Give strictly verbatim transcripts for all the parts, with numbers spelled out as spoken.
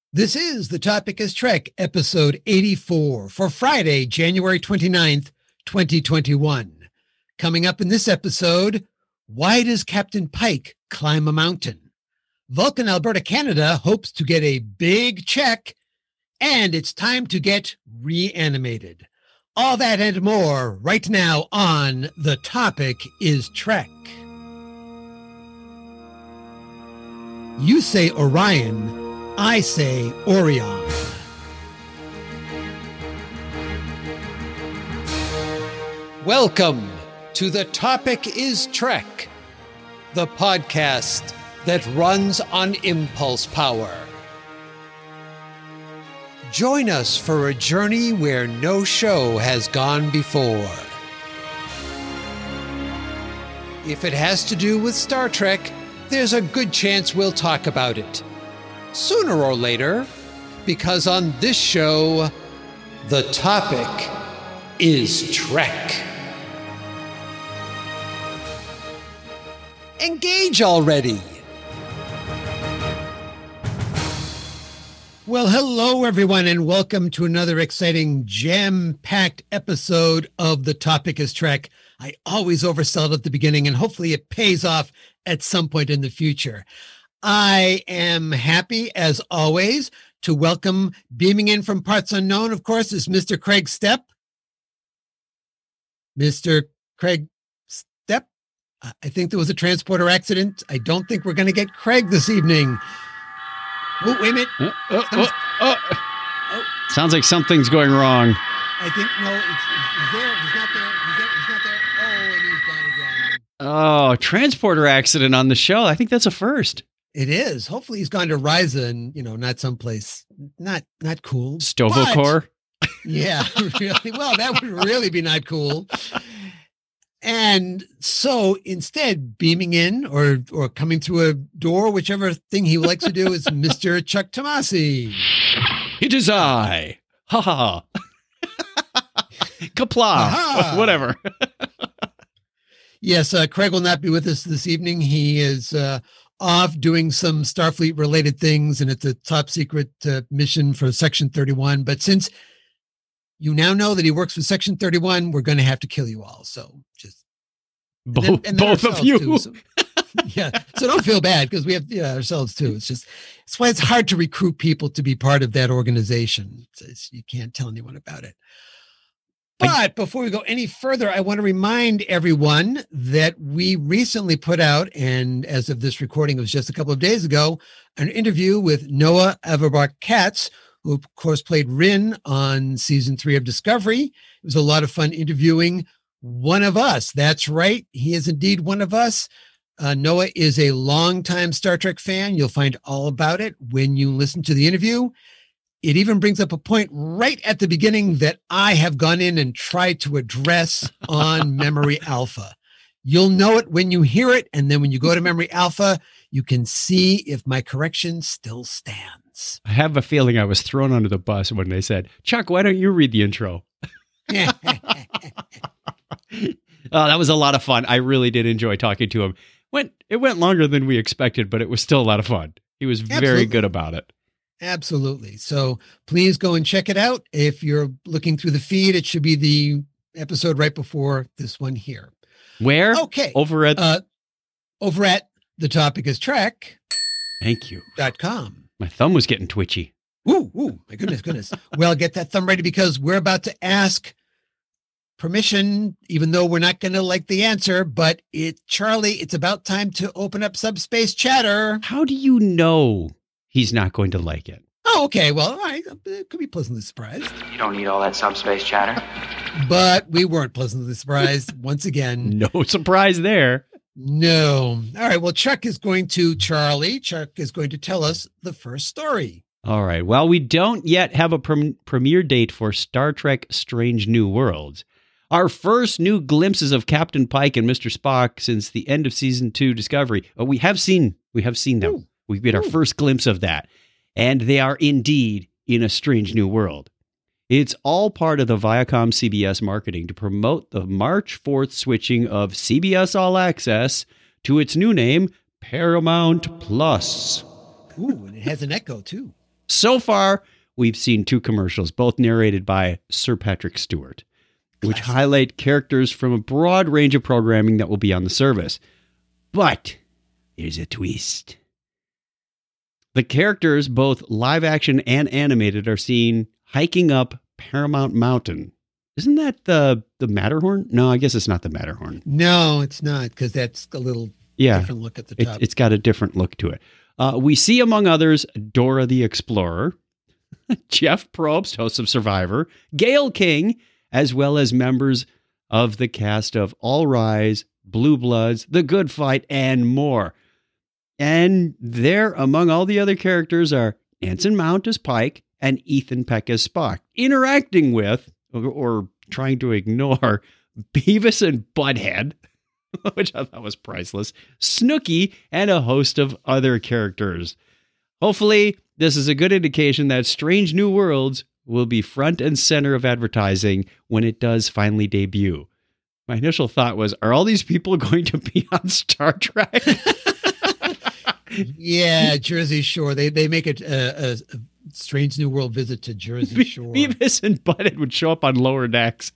This is The Topic is Trek, episode eighty-four, for Friday, January twenty-ninth, twenty twenty-one. Coming up in this episode, why does Captain Pike climb a mountain? Vulcan, Alberta, Canada hopes to get a big check, and it's time to get reanimated. All that and more right now on The Topic is Trek. You say Orion, I say Orion. Welcome to The Topic is Trek, the podcast that runs on impulse power. Join us for a journey where no show has gone before. If it has to do with Star Trek, there's a good chance we'll talk about it. Sooner or later, because on this show, the topic is Trek. Engage already! Well, hello everyone, and welcome to another exciting, jam-packed episode of The Topic is Trek. I always oversell it at the beginning, and hopefully it pays off at some point in the future. I am happy, as always, to welcome, beaming in from parts unknown, of course, is Mister Craig Stepp. Mister Craig Stepp? I think there was a transporter accident. I don't think we're going to get Craig this evening. Oh, wait a minute. Uh, uh, uh, uh. Oh. Sounds like something's going wrong. I think, no, it's, it's there. He's not there. He's, there. He's not there. Oh, and he's gone again. Oh, transporter accident on the show. I think that's a first. It is. Hopefully he's gone to Risa and, you know, not someplace not not cool. Stovocor? But, yeah, really. Well, that would really be not cool. And so instead, beaming in or or coming through a door, whichever thing he likes to do, is Mister Chuck Tomasi. It is I. Ha ha. Kapla. Whatever. Yes, uh, Craig will not be with us this evening. He is uh, off doing some Starfleet related things, and it's a top secret uh, mission for Section thirty-one. But since you now know that he works for Section thirty-one, we're going to have to kill you all. So just both, and then, and then both of you. Too, so, yeah. So don't feel bad because we have yeah, ourselves too. It's just, it's why it's hard to recruit people to be part of that organization. It's, it's, you can't tell anyone about it. But before we go any further, I want to remind everyone that we recently put out, and as of this recording, it was just a couple of days ago, an interview with Noah Averbach-Katz, who of course played Rin on season three of Discovery. It was a lot of fun interviewing one of us. That's right. He is indeed one of us. Uh, Noah is a longtime Star Trek fan. You'll find all about it when you listen to the interview. It even brings up a point right at the beginning that I have gone in and tried to address on Memory Alpha. You'll know it when you hear it. And then when you go to Memory Alpha, you can see if my correction still stands. I have a feeling I was thrown under the bus when they said, Chuck, why don't you read the intro? Oh, that was a lot of fun. I really did enjoy talking to him. Went, it went longer than we expected, but it was still a lot of fun. He was Absolutely. very good about it. Absolutely. So please go and check it out. If you're looking through the feed, it should be the episode right before this one here. Where? Okay. Over at uh, over at The Topic is Trek. Thank you. Dot com. My thumb was getting twitchy. Ooh, ooh, my goodness, goodness. Well, get that thumb ready because we're about to ask permission, even though we're not going to like the answer, but it, Charlie, it's about time to open up Subspace Chatter. How do you know he's not going to like it? Oh, okay. Well, all right. It could be pleasantly surprised. You don't need all that subspace chatter. But we weren't pleasantly surprised once again. No surprise there. No. All right. Well, Chuck is going to, Charlie, Chuck is going to tell us the first story. All right. Well, we don't yet have a pre- premiere date for Star Trek Strange New Worlds. Our first new glimpses of Captain Pike and Mister Spock since the end of season two Discovery. Oh, we have seen, we have seen them. Ooh. We get our Ooh. first glimpse of that. And they are indeed in a strange new world. It's all part of the Viacom C B S marketing to promote the March fourth switching of C B S All Access to its new name, Paramount Plus. Ooh, and it has an echo, too. So far, we've seen two commercials, both narrated by Sir Patrick Stewart, which Classic. highlight characters from a broad range of programming that will be on the service. But there's a twist. The characters, both live action and animated, are seen hiking up Paramount Mountain. Isn't that the the Matterhorn? No, I guess it's not the Matterhorn. No, it's not, because that's a little Yeah, different look at the it, top. it's got a different look to it. Uh, we see, among others, Dora the Explorer, Jeff Probst, host of Survivor, Gail King, as well as members of the cast of All Rise, Blue Bloods, The Good Fight, and more. And there, among all the other characters, are Anson Mount as Pike and Ethan Peck as Spock, interacting with, or, or trying to ignore, Beavis and Butthead, which I thought was priceless, Snooki, and a host of other characters. Hopefully, this is a good indication that Strange New Worlds will be front and center of advertising when it does finally debut. My initial thought was, are all these people going to be on Star Trek? Yeah, Jersey Shore. They they make it a, a, a Strange New World visit to Jersey Shore. Beavis and Butthead would show up on Lower Decks.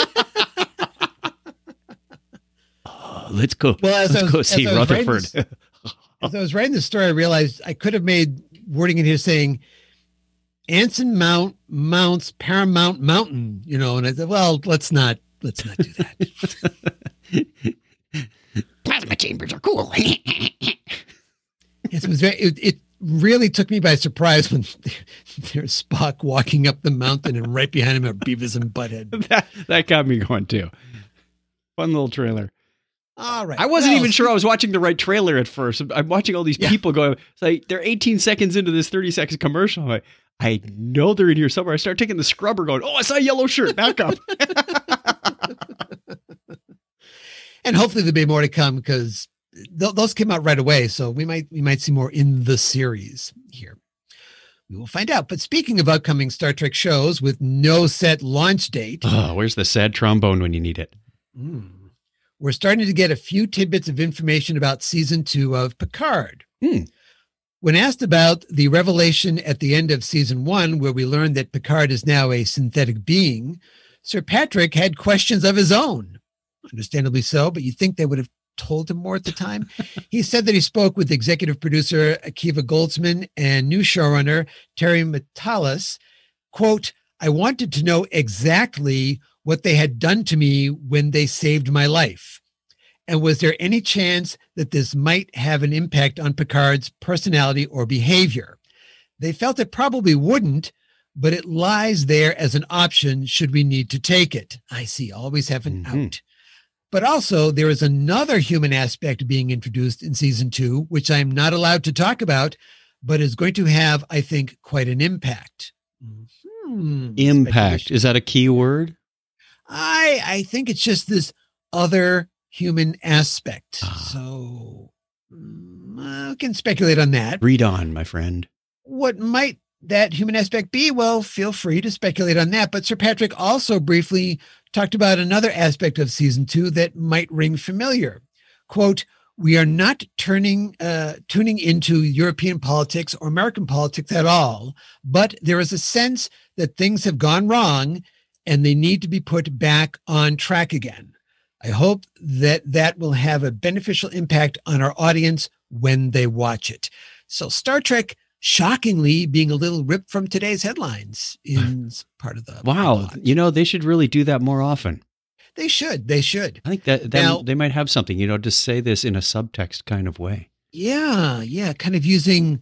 Oh, let's go. Well, as I let's was- go as see I was writing Rutherford. this- As I was writing the story, I realized I could have made wording in here saying Anson Mount mounts Paramount Mountain, you know, and I said, well, let's not let's not do that. Plasma chambers are cool. Yes, it was very. It, it really took me by surprise when there's Spock walking up the mountain, and right behind him are Beavis and Butthead. that, that got me going too. Fun little trailer. All right, I wasn't well, even sure I was watching the right trailer at first. I'm watching all these Yeah. people go. It's like they're eighteen seconds into this thirty second commercial. I'm like, I know they're in here somewhere. I start taking the scrubber, going, "Oh, I saw a yellow shirt. Back up." And hopefully there'll be more to come, because th- those came out right away. So we might we might see more in the series here. We will find out. But speaking of upcoming Star Trek shows with no set launch date, Oh, where's the sad trombone when you need it? mm, we're starting to get a few tidbits of information about season two of Picard. Hmm. When asked about the revelation at the end of season one, where we learned that Picard is now a synthetic being, Sir Patrick had questions of his own. Understandably so, but you'd think they would have told him more at the time. He said that he spoke with executive producer Akiva Goldsman and new showrunner Terry Matalas. Quote, I wanted to know exactly what they had done to me when they saved my life. And was there any chance that this might have an impact on Picard's personality or behavior? They felt it probably wouldn't, but it lies there as an option should we need to take it. I see, always have an Mhm. out. But also, there is another human aspect being introduced in season two, which I'm not allowed to talk about, but is going to have, I think, quite an impact. Hmm, Impact. speculation. Is that a key word? I I think it's just this other human aspect. Ah. So mm, I can speculate on that. Read on, my friend. What might that human aspect be? Well, feel free to speculate on that. But Sir Patrick also briefly talked about another aspect of season two that might ring familiar. Quote, we are not turning, uh, tuning into European politics or American politics at all, but there is a sense that things have gone wrong and they need to be put back on track again. I hope that that will have a beneficial impact on our audience when they watch it. So Star Trek, shockingly, being a little ripped from today's headlines in part of the Wow. plot. You know, they should really do that more often. They should. They should. I think that, that Now- they might have something, you know, to say this in a subtext kind of way. Yeah, yeah, kind of using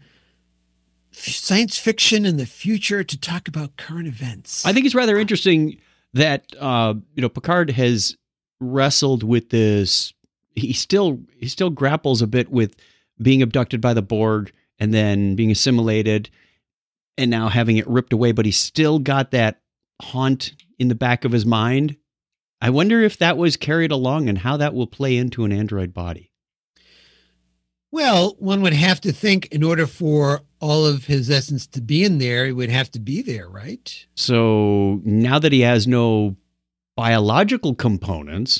f- science fiction and the future to talk about current events. I think it's rather interesting that uh, you know, Picard has wrestled with this. He still he still grapples a bit with being abducted by the Borg and then being assimilated and now having it ripped away, but he's still got that haunt in the back of his mind. I wonder if that was carried along and how that will play into an android body. Well, one would have to think in order for all of his essence to be in there, it would have to be there, right? So now that he has no biological components,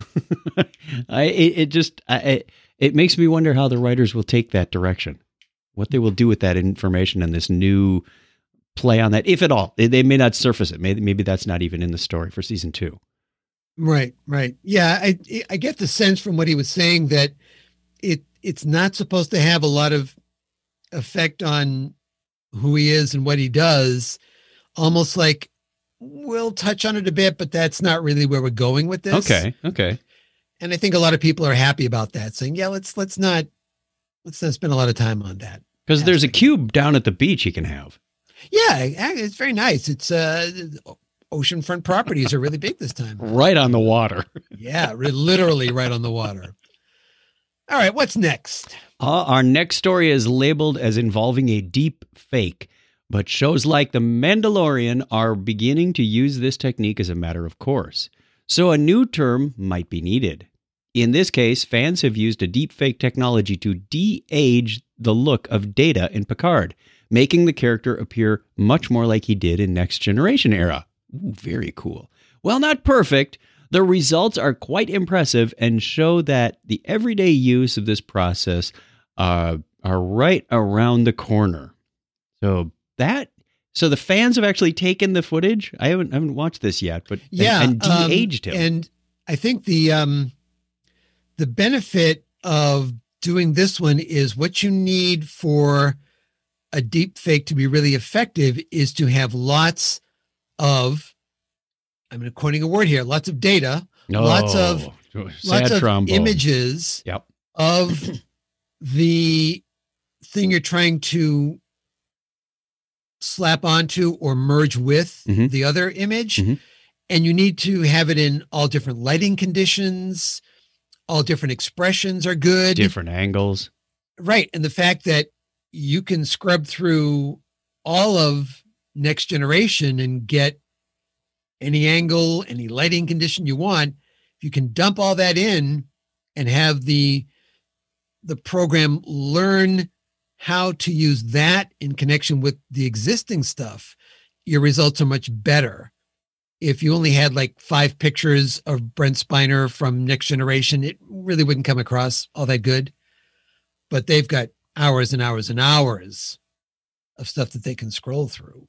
I, it, it just I, it, it makes me wonder how the writers will take that direction. what they will do with that information and this new play on that, if at all. They, they may not surface it. Maybe, maybe that's not even in the story for season two. Right, right. Yeah, I I get the sense from what he was saying that it it's not supposed to have a lot of effect on who he is and what he does. Almost like we'll touch on it a bit, but that's not really where we're going with this. Okay, okay. And I think a lot of people are happy about that, saying, "Yeah, let's let's not let's not spend a lot of time on that." Because there's a cube down at the beach he can have. Yeah, it's very nice. It's uh, oceanfront properties are really big this time. Right on the water. Yeah, re- literally right on the water. All right, what's next? Uh, our next story is labeled as involving a deep fake, but shows like The Mandalorian are beginning to use this technique as a matter of course. So a new term might be needed. In this case, fans have used a deep fake technology to de-age the look of Data in Picard, making the character appear much more like he did in Next Generation era. Ooh, very cool. While not perfect, the results are quite impressive and show that the everyday use of this process uh, are right around the corner. So that, so the fans have actually taken the footage. I haven't, I haven't watched this yet, but yeah, and, and de-aged um, him. And I think the um, the benefit of doing this one is what you need for a deep fake to be really effective is to have lots of, I'm quoting a word here, lots of data, oh, lots of sad lots of trombone. images Yep. of the thing you're trying to slap onto or merge with Mhm. the other image. Mhm. And you need to have it in all different lighting conditions, all different expressions are good. Different angles. Right. And the fact that you can scrub through all of Next Generation and get any angle, any lighting condition you want, if you can dump all that in and have the the program learn how to use that in connection with the existing stuff, your results are much better. If you only had like five pictures of Brent Spiner from Next Generation, it really wouldn't come across all that good. But they've got hours and hours and hours of stuff that they can scroll through.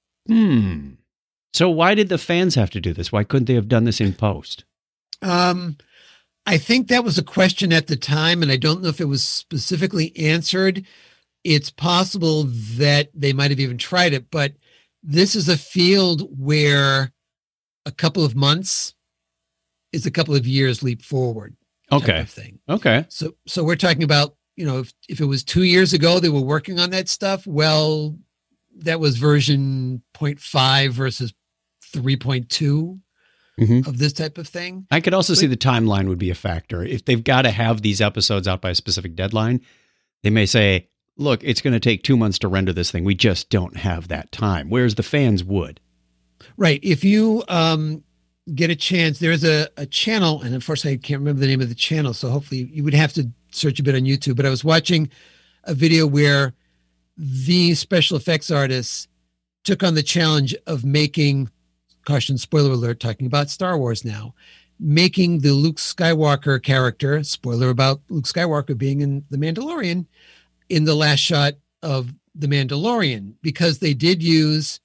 Hmm. So why did the fans have to do this? Why couldn't they have done this in post? Um, I think that was a question at the time, and I don't know if it was specifically answered. It's possible that they might have even tried it, but this is a field where a couple of months is a couple of years leap forward. Type Okay. of thing. Okay. So, so we're talking about, you know, if, if it was two years ago, they were working on that stuff. Well, that was version zero point five versus three point two Mhm. of this type of thing. I could also But- see the timeline would be a factor. If they've got to have these episodes out by a specific deadline, they may say, look, it's going to take two months to render this thing. We just don't have that time. Whereas the fans would. Right. If you um, get a chance, there's a, a channel, and unfortunately, I can't remember the name of the channel. So hopefully you would have to search a bit on YouTube. But I was watching a video where the special effects artists took on the challenge of making, caution, spoiler alert, talking about Star Wars now, making the Luke Skywalker character, spoiler about Luke Skywalker being in The Mandalorian, in the last shot of The Mandalorian, because they did use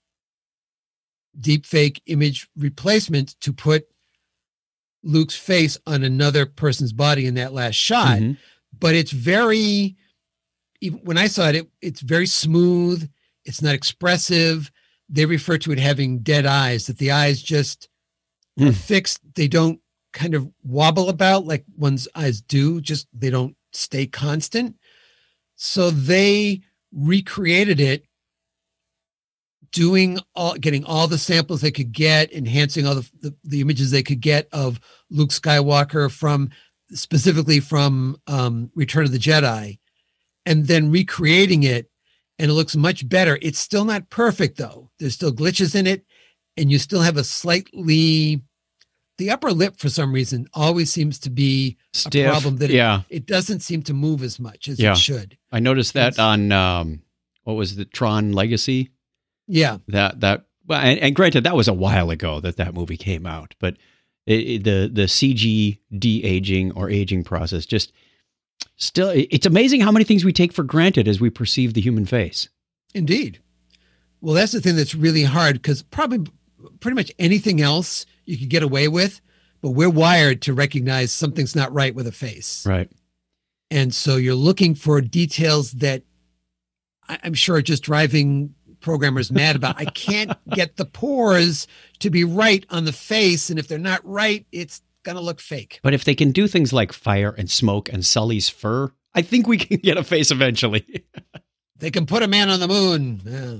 deepfake image replacement to put Luke's face on another person's body in that last shot. Mhm. But it's very, even when I saw it, it, it's very smooth. It's not expressive. They refer to it having dead eyes, that the eyes just are Mm. fixed. They don't kind of wobble about like one's eyes do, just they don't stay constant. So they recreated it, doing all, getting all the samples they could get, enhancing all the, the, the images they could get of Luke Skywalker from, specifically from um, Return of the Jedi, and then recreating it. And it looks much better. It's still not perfect though. There's still glitches in it, and you still have a slightly, the upper lip for some reason always seems to be Stiff. a problem that it, yeah. it doesn't seem to move as much as Yeah. it should. I noticed that It's- on, um, what was the Tron Legacy? Yeah. That, that, well, and, and granted, that was a while ago that that movie came out, but it, it- the, the C G de-aging or aging process just, Still, it's amazing how many things we take for granted as we perceive the human face. Indeed. Well, that's the thing that's really hard, because probably pretty much anything else you could get away with, but we're wired to recognize something's not right with a face. Right. And so you're looking for details that I'm sure are just driving programmers mad about. I can't get the pores to be right on the face. And if they're not right, it's going to look fake. But if they can do things like fire and smoke and Sully's fur, I think we can get a face eventually. They can put a man on the moon. Yeah.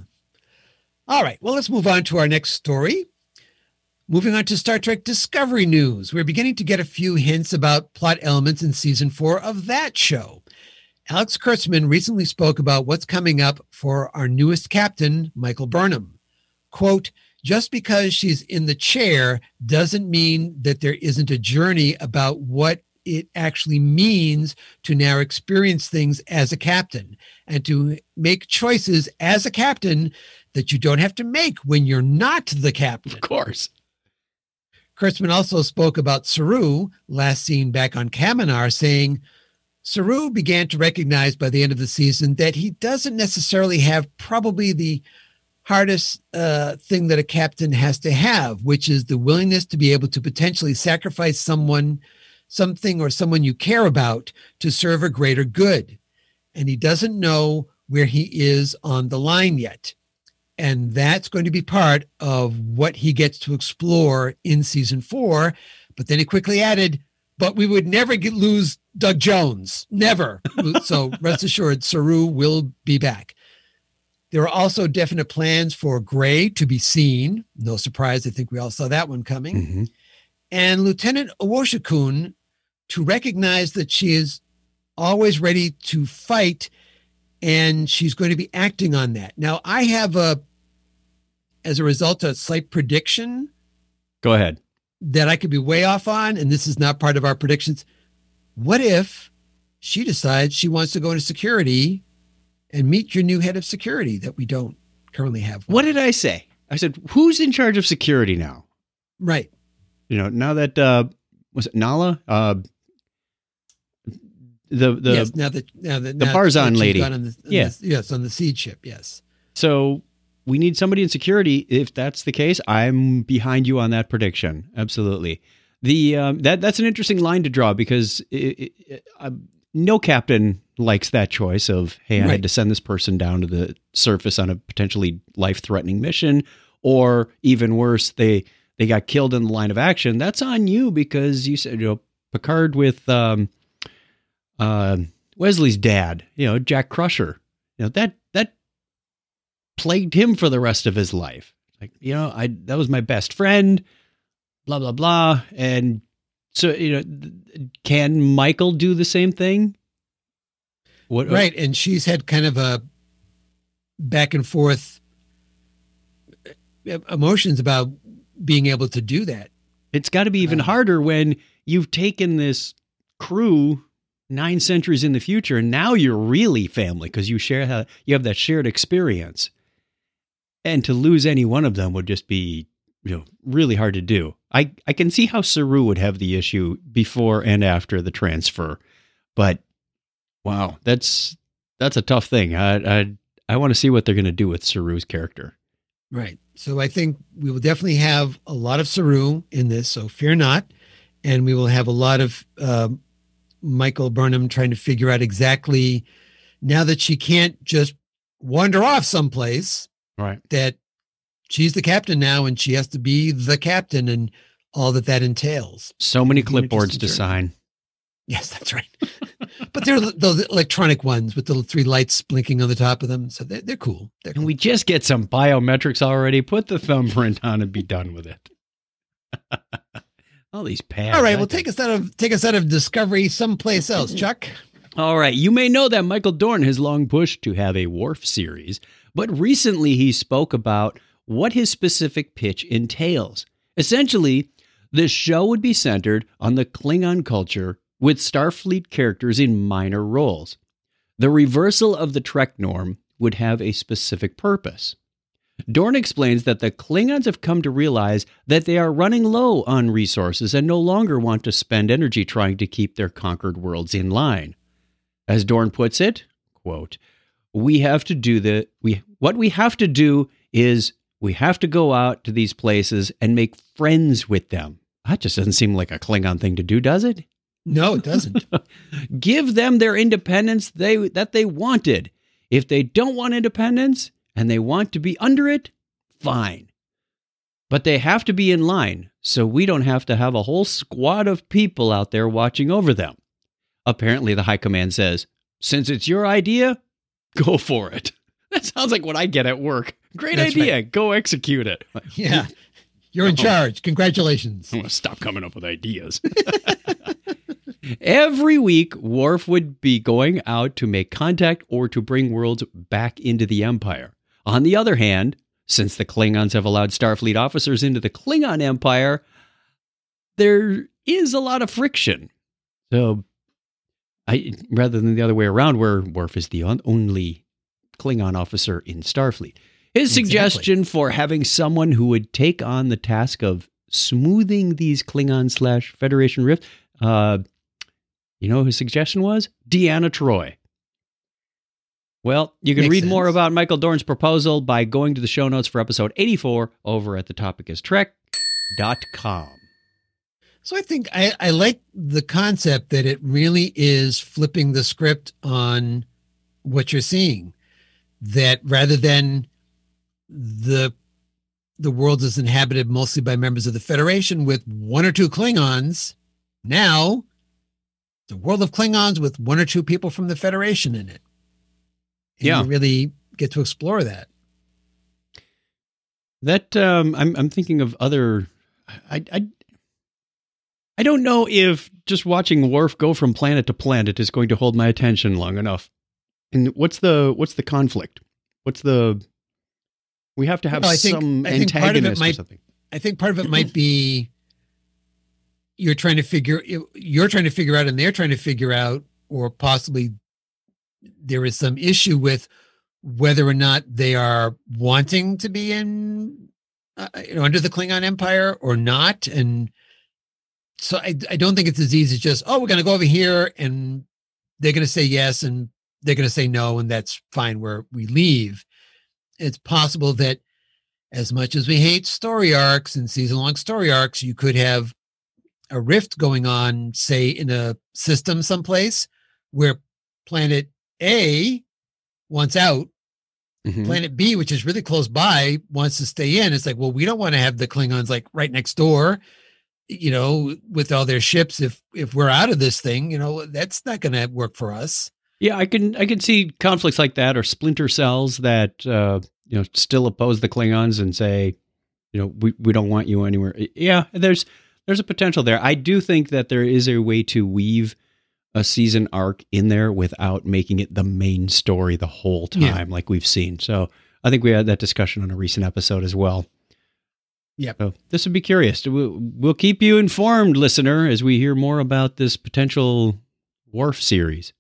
All right. Well, let's move on to our next story. Moving on to Star Trek Discovery news. We're beginning to get a few hints about plot elements in season four of that show. Alex Kurtzman recently spoke about what's coming up for our newest captain, Michael Burnham. Quote, just because she's in the chair doesn't mean that there isn't a journey about what it actually means to now experience things as a captain and to make choices as a captain that you don't have to make when you're not the captain. Of course. Kurtzman also spoke about Saru, last seen back on Kaminar, saying, Saru began to recognize by the end of the season that he doesn't necessarily have probably the hardest uh, thing that a captain has to have, which is the willingness to be able to potentially sacrifice someone, something or someone you care about to serve a greater good. And he doesn't know where he is on the line yet. And that's going to be part of what he gets to explore in season four. But then he quickly added, but we would never get, lose Doug Jones. Never. So rest assured, Saru will be back. There are also definite plans for Gray to be seen. No surprise. I think we all saw that one coming. Mm-hmm. And Lieutenant Owoshikun to recognize that she is always ready to fight, and she's going to be acting on that. Now, I have a, as a result, a slight prediction. Go ahead. That I could be way off on, and this is not part of our predictions. What if she decides she wants to go into security and meet your new head of security that we don't currently have one? What did I say? I said, who's in charge of security now? Right. You know, now that, uh, was it Nala? Uh, the, the, yes, now that, now that, the now Barzan that lady. On the, on yeah. The, yes, on the seed ship. Yes. So we need somebody in security. If that's the case, I'm behind you on that prediction. Absolutely. The, um, that, that's an interesting line to draw because it, it, uh, no captain likes that choice of, hey, I Right. had to send this person down to the surface on a potentially life-threatening mission, or even worse, they they got killed in the line of action. That's on you because you said, you know, Picard with um, uh, Wesley's dad, you know, Jack Crusher, you know, that that plagued him for the rest of his life. Like, you know, I that was my best friend, blah blah blah, and so you know, can Michael do the same thing? What, Right. And she's had kind of a back and forth emotions about being able to do that. It's got to be even Uh, harder when you've taken this crew nine centuries in the future, and now you're really family because you share how you have that shared experience. And to lose any one of them would just be, you know, really hard to do. I, I can see how Saru would have the issue before and after the transfer, but wow, that's that's a tough thing. I I, I want to see what they're going to do with Saru's character. Right. So I think we will definitely have a lot of Saru in this, so fear not. And we will have a lot of um, Michael Burnham trying to figure out exactly, now that she can't just wander off someplace, Right. that she's the captain now and she has to be the captain and all that that entails. So many It'll be an clipboards interesting to journey. sign. Yes, that's right. But they're those electronic ones with the three lights blinking on the top of them. So they're, they're cool. They're Can cool. we just get some biometrics already? Put the thumbprint on and be done with it. All these pads. All right. I Well, think- take us out of take us out of Discovery someplace else, Chuck. All right. You may know that Michael Dorn has long pushed to have a Worf series, but recently he spoke about what his specific pitch entails. Essentially, the show would be centered on the Klingon culture with Starfleet characters in minor roles. The reversal of the Trek norm would have a specific purpose. Dorn explains that the Klingons have come to realize that they are running low on resources and no longer want to spend energy trying to keep their conquered worlds in line. As Dorn puts it, quote, we have to do the, we, what we have to do is we have to go out to these places and make friends with them. That just doesn't seem like a Klingon thing to do, does it? No, it doesn't. Give them their independence they that they wanted. If they don't want independence and they want to be under it, fine. But they have to be in line, so we don't have to have a whole squad of people out there watching over them. Apparently, the high command says, since it's your idea, go for it. That sounds like what I get at work. Great That's idea. Right. Go execute it. Yeah. You're in charge. Congratulations. I'm going to stop coming up with ideas. Every week, Worf would be going out to make contact or to bring worlds back into the Empire. On the other hand, since the Klingons have allowed Starfleet officers into the Klingon Empire, there is a lot of friction. So, I rather than the other way around, where Worf is the only Klingon officer in Starfleet. His exactly. suggestion for having someone who would take on the task of smoothing these Klingon slash Federation rifts, uh, you know, his suggestion was Deanna Troi. Well, you can Makes read sense. more about Michael Dorn's proposal by going to the show notes for episode eighty-four over at the topic is trek dot com. So I think I, I like the concept that it really is flipping the script on what you're seeing. That rather than the the world is inhabited mostly by members of the Federation with one or two Klingons, now the world of Klingons with one or two people from the Federation in it. And yeah. you really get to explore that. That um, I'm I'm thinking of other. I, I I don't know if just watching Worf go from planet to planet is going to hold my attention long enough. And what's the what's the conflict? What's the we have to have well, I think, some I think antagonist might, or something. I think part of it might be you're trying to figure you're trying to figure out and they're trying to figure out, or possibly there is some issue with whether or not they are wanting to be in uh, you know under the Klingon Empire or not. And so I, I don't think it's as easy as just, oh, we're going to go over here and they're going to say yes and they're going to say no, and that's fine where we leave. It's possible that as much as we hate story arcs and season-long story arcs, you could have a rift going on, say, in a system someplace where planet A wants out, mm-hmm. planet B, which is really close by, wants to stay in. It's like, well, we don't want to have the Klingons like right next door, you know, with all their ships. If if we're out of this thing, you know, that's not going to work for us. Yeah, I can I can see conflicts like that, or splinter cells that uh, you know still oppose the Klingons and say, you know, we, we don't want you anywhere. Yeah, there's there's a potential there. I do think that there is a way to weave a season arc in there without making it the main story the whole time, yeah. like we've seen. So I think we had that discussion on a recent episode as well. Yeah. So this would be curious. We'll, we'll keep you informed, listener, as we hear more about this potential Worf series.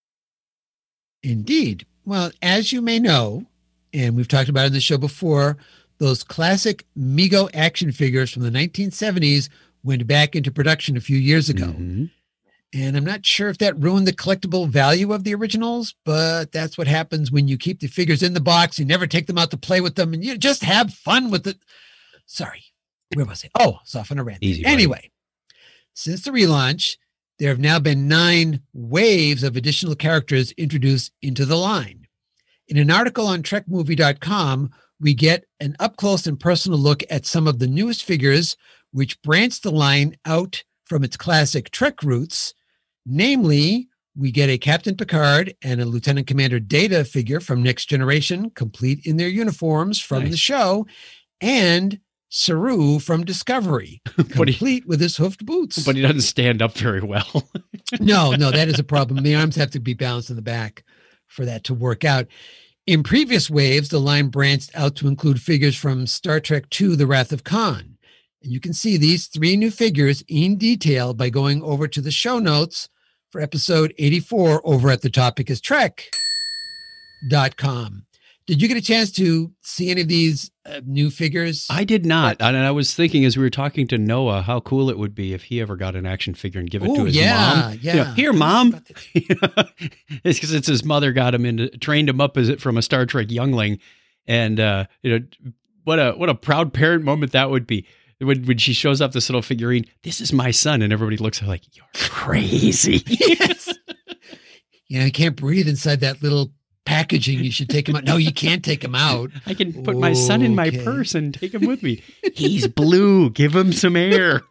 Indeed. Well, as you may know, and we've talked about it in the show before, those classic Mego action figures from the nineteen seventies went back into production a few years ago. Mm-hmm. And I'm not sure if that ruined the collectible value of the originals, but that's what happens when you keep the figures in the box. You never take them out to play with them, and you just have fun with it. Sorry, where was I? Oh, it's off on a rant. Easy, anyway, since the relaunch, there have now been nine waves of additional characters introduced into the line. In an article on trek movie dot com, we get an up-close and personal look at some of the newest figures, which branch the line out from its classic Trek roots. Namely, we get a Captain Picard and a Lieutenant Commander Data figure from Next Generation, complete in their uniforms from nice. the show, and Saru from Discovery, complete he, with his hoofed boots. But he doesn't stand up very well. no, no, that is a problem. The arms have to be balanced in the back for that to work out. In previous waves, the line branched out to include figures from Star Trek two, The Wrath of Khan. And you can see these three new figures in detail by going over to the show notes for episode eighty-four over at the topic is trek dot com. Did you get a chance to see any of these uh, new figures? I did not. And I was thinking as we were talking to Noah, how cool it would be if he ever got an action figure and give it Ooh, to his yeah, mom. Yeah, You know, Here, mom. It's because it's his mother got him into, trained him up as it from a Star Trek youngling. And, uh, you know, what a, what a proud parent moment that would be. When, when she shows up this little figurine, this is my son. And everybody looks at her like, you're crazy. Yes. You know, he can't breathe inside that little packaging. You should take him out. No, you can't take him out. I can put my son in my Okay. purse and take him with me. He's blue. Give him some air.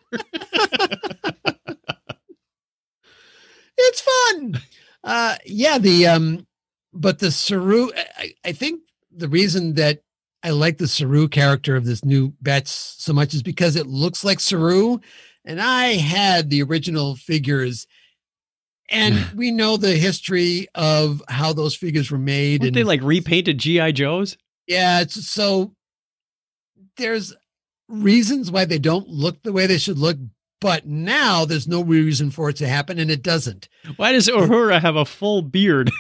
It's fun. Uh, yeah, the um, but the Saru, I, I think the reason that I like the Saru character of this new batch so much is because it looks like Saru, and I had the original figures, and we know the history of how those figures were made. Weren't and they like repainted G I. Joes? yeah, it's so there's reasons why they don't look the way they should look, but now there's no reason for it to happen, and it doesn't. Why does Uhura have a full beard?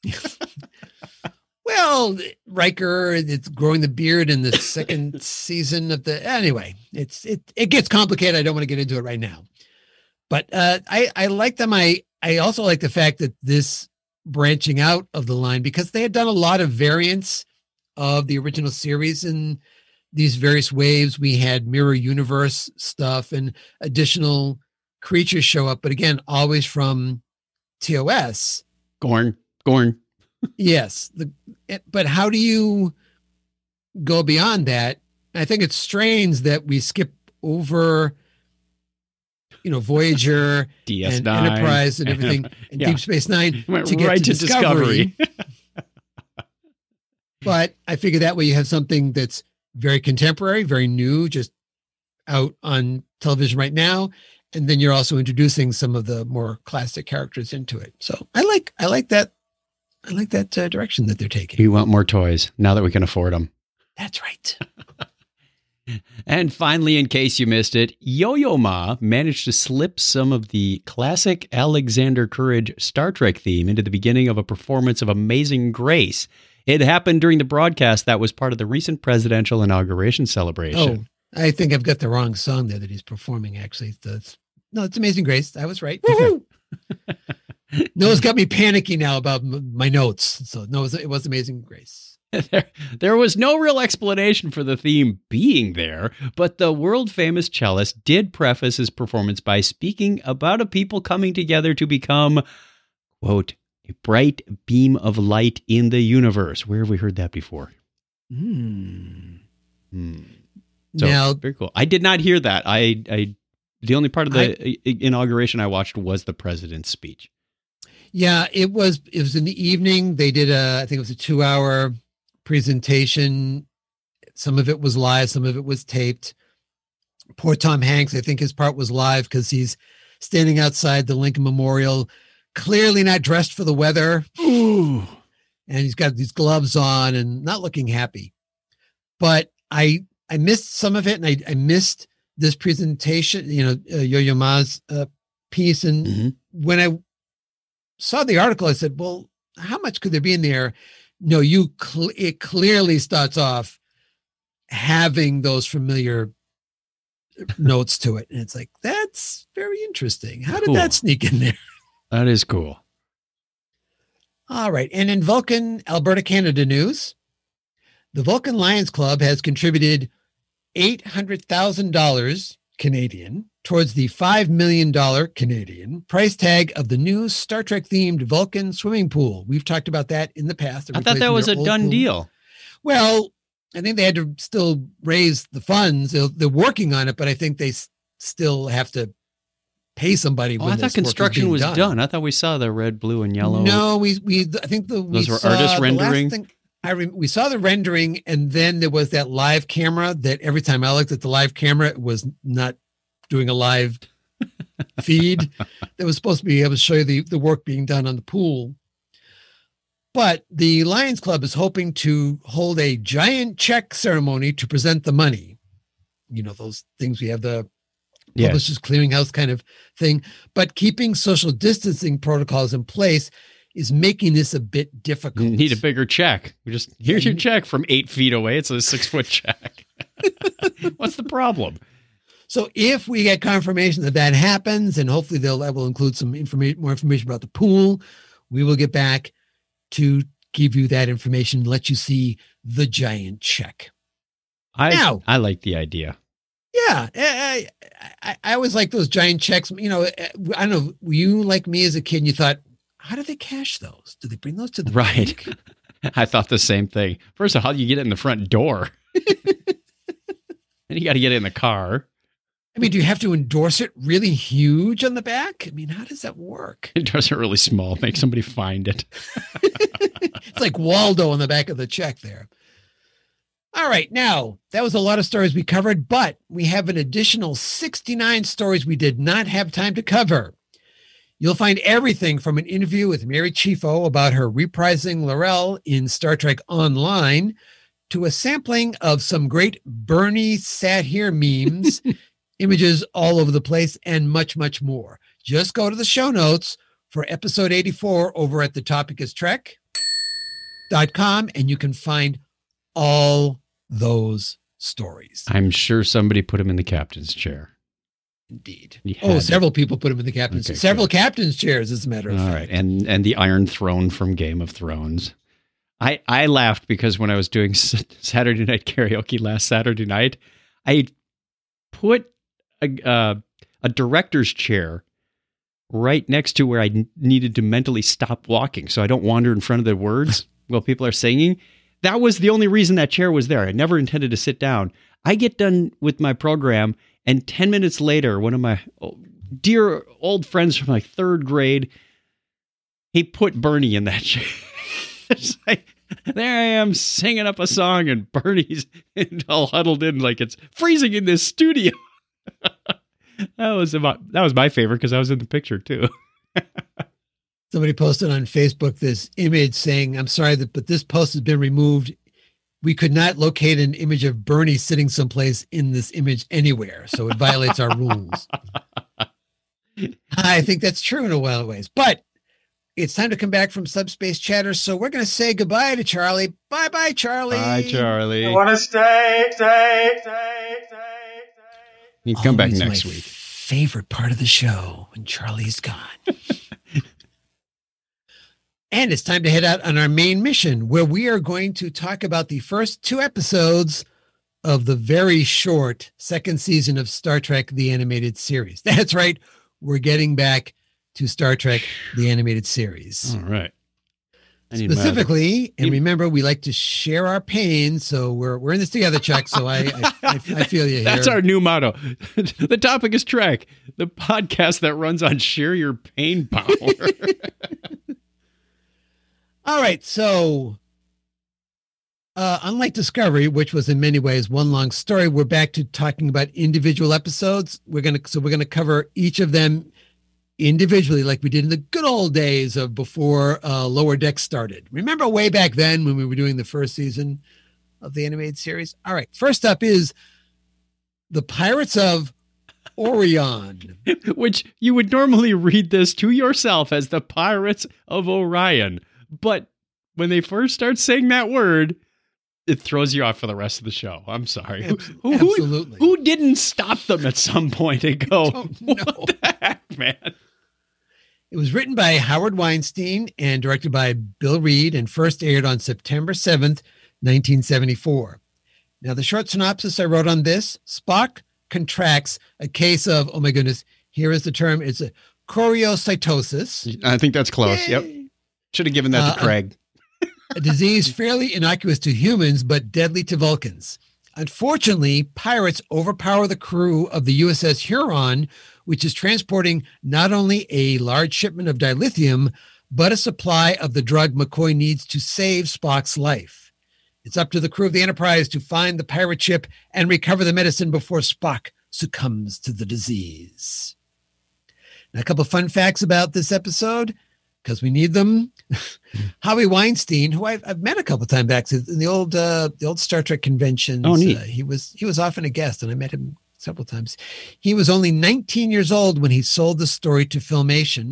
Well, Riker, it's growing the beard in the second season of the. Anyway, it's it it gets complicated. I don't want to get into it right now, but uh, I I like them. I I also like the fact that this branching out of the line, because they had done a lot of variants of the original series in these various waves. We had mirror universe stuff and additional creatures show up, but again, always from T O S. Gorn, Gorn. Yes. The, but how do you go beyond that? I think it's strange that we skip over, you know, Voyager D S and nine. Enterprise and everything and Yeah. Deep Space Nine Went to get right to to Discovery. Discovery. But I figure that way you have something that's very contemporary, very new, just out on television right now. And then you're also introducing some of the more classic characters into it. So I like, I like that. I like that uh, direction that they're taking. We want more toys now that we can afford them. That's right. And finally, in case you missed it, Yo-Yo Ma managed to slip some of the classic Alexander Courage Star Trek theme into the beginning of a performance of Amazing Grace. It happened during the broadcast that was part of the recent presidential inauguration celebration. Oh, I think I've got the wrong song there that he's performing, actually. That's, no, it's Amazing Grace. I was right. Woo-hoo! Noah's got me panicky now about m- my notes. So no, it was, it was Amazing Grace. There, there was no real explanation for the theme being there, but the world-famous cellist did preface his performance by speaking about a people coming together to become, quote, a bright beam of light in the universe. Where have we heard that before? Hmm. Hmm. So, Now, very cool. I did not hear that. I, I, the only part of the I, inauguration I watched was the president's speech. yeah, it was, it was in the evening. They did a, I think it was a two hour presentation. Some of it was live. Some of it was taped. Poor Tom Hanks. I think his part was live because he's standing outside the Lincoln Memorial, clearly not dressed for the weather. Ooh. And he's got these gloves on and not looking happy. But I, I missed some of it. And I, I missed this presentation, you know, uh, Yo-Yo Ma's uh, piece. And Mm-hmm. when I saw the article, I said, well, how much could there be in there? No, you, cl- it clearly starts off having those familiar notes to it. And it's like, that's very interesting. How did Cool. that sneak in there? That is cool. All right. And in Vulcan, Alberta, Canada news, the Vulcan Lions Club has contributed eight hundred thousand dollars Canadian towards the five million dollars Canadian price tag of the new Star Trek themed Vulcan swimming pool. We've taled about that in the past. I thought that was a done pool. deal. Well, I think they had to still raise the funds. They're, they're working on it, but I think they s- still have to pay somebody. Oh, when I this thought work is construction being was done. done. I thought we saw the red, blue, and yellow. No, we we I think the we Those were saw artist the last rendering? thing- I re, we saw the rendering, and then there was that live camera that every time I looked at the live camera, it was not doing a live feed. That was supposed to be able to show you the, the work being done on the pool. But the Lions Club is hoping to hold a giant check ceremony to present the money. You know, those things we have, the Yes. Publishers Clearinghouse kind of thing, but keeping social distancing protocols in place is making this a bit difficult. You need a bigger check. We just here's Yeah, your check from eight feet away. It's a six foot check. What's the problem? So if we get confirmation that that happens, and hopefully they'll that will include some information, more information about the pool, we will get back to give you that information, let you see the giant check. I Now- I like the idea. Yeah, I, I, I always like those giant checks. You know, I don't know. Were you like me as a kid? And you thought, how do they cash those? Do they bring those to the Right. bank? I thought the same thing. First of all, how do you get it in the front door? Then you got to get it in the car. I mean, do you have to endorse it really huge on the back? I mean, how does that work? It does it really small. Make somebody find it. It's like Waldo on the back of the check there. All right. Now, that was a lot of stories we covered, but we have an additional sixty-nine stories we did not have time to cover. You'll find everything from an interview with Mary Chieffo about her reprising L'Rell in Star Trek Online to a sampling of some great Bernie sat here memes, images all over the place, and much, much more. Just go to the show notes for episode eighty-four over at the topic is trek dot com, and you can find all those stories. I'm sure somebody put him in the captain's chair. Indeed. You Oh, had several people put him in the captain's Okay, several good. captain's chairs, as a matter of All fact. right, and and the Iron Throne from Game of Thrones. I I laughed because when I was doing S- Saturday night karaoke last Saturday night, I put a uh, a director's chair right next to where I n- needed to mentally stop walking, so I don't wander in front of the words while people are singing. That was the only reason that chair was there. I never intended to sit down. I get done with my program, and ten minutes later, one of my dear old friends from like third grade, he put Bernie in that chair. It's like, there I am singing up a song, and Bernie's all huddled in like it's freezing in this studio. that was about that was my favorite because I was in the picture too. Somebody posted on Facebook this image saying, I'm sorry, that, but this post has been removed. We could not locate an image of Bernie sitting someplace in this image anywhere, so it violates our rules. I think that's true in a lot of ways, but it's time to come back from Subspace Chatter, so we're going to say goodbye to Charlie. Bye-bye, Charlie. Bye, Charlie. I want to stay, stay, stay, stay, stay. You can come back Always next my week. Favorite part of the show when Charlie's gone. And it's time to head out on our main mission, where we are going to talk about the first two episodes of the very short second season of Star Trek, the animated series. That's right. We're getting back to Star Trek, the animated series. All right. I need my other- Specifically, and You- remember, we like to share our pain. So we're, we're in this together, Chuck. So I, I, I, I feel you here. That's our new motto. The topic is Trek, the podcast that runs on share your pain power. All right. So, uh, unlike Discovery, which was in many ways one long story, we're back to talking about individual episodes. We're gonna so we're gonna cover each of them individually, like we did in the good old days of before uh, Lower Decks started. Remember way back then when we were doing the first season of the animated series? All right. First up is the Pirates of Orion. Which you would normally read this to yourself as the Pirates of Orion. But when they first start saying that word, it throws you off for the rest of the show. I'm sorry. Who- Abs- who, who, Absolutely. who didn't stop them at some point and go, don't know. what the heck, man? It was written by Howard Weinstein and directed by Bill Reed and first aired on September seventh, nineteen seventy-four. Now, the short synopsis I wrote on this, Spock contracts a case of, oh my goodness, here is the term, it's a choriocytosis. I think that's close. Yep. Yay. Should have given that Uh, to Craig. A disease fairly innocuous to humans, but deadly to Vulcans. Unfortunately, pirates overpower the crew of the U S S Huron, which is transporting not only a large shipment of dilithium, but a supply of the drug McCoy needs to save Spock's life. It's up to the crew of the Enterprise to find the pirate ship and recover the medicine before Spock succumbs to the disease. Now, a couple of fun facts about this episode, because we need them. Howie Weinstein, who I've, I've met a couple of times back in the old uh, the old Star Trek conventions. Oh, neat. Uh, he was he was often a guest, and I met him several times. He was only nineteen years old when he sold the story to Filmation.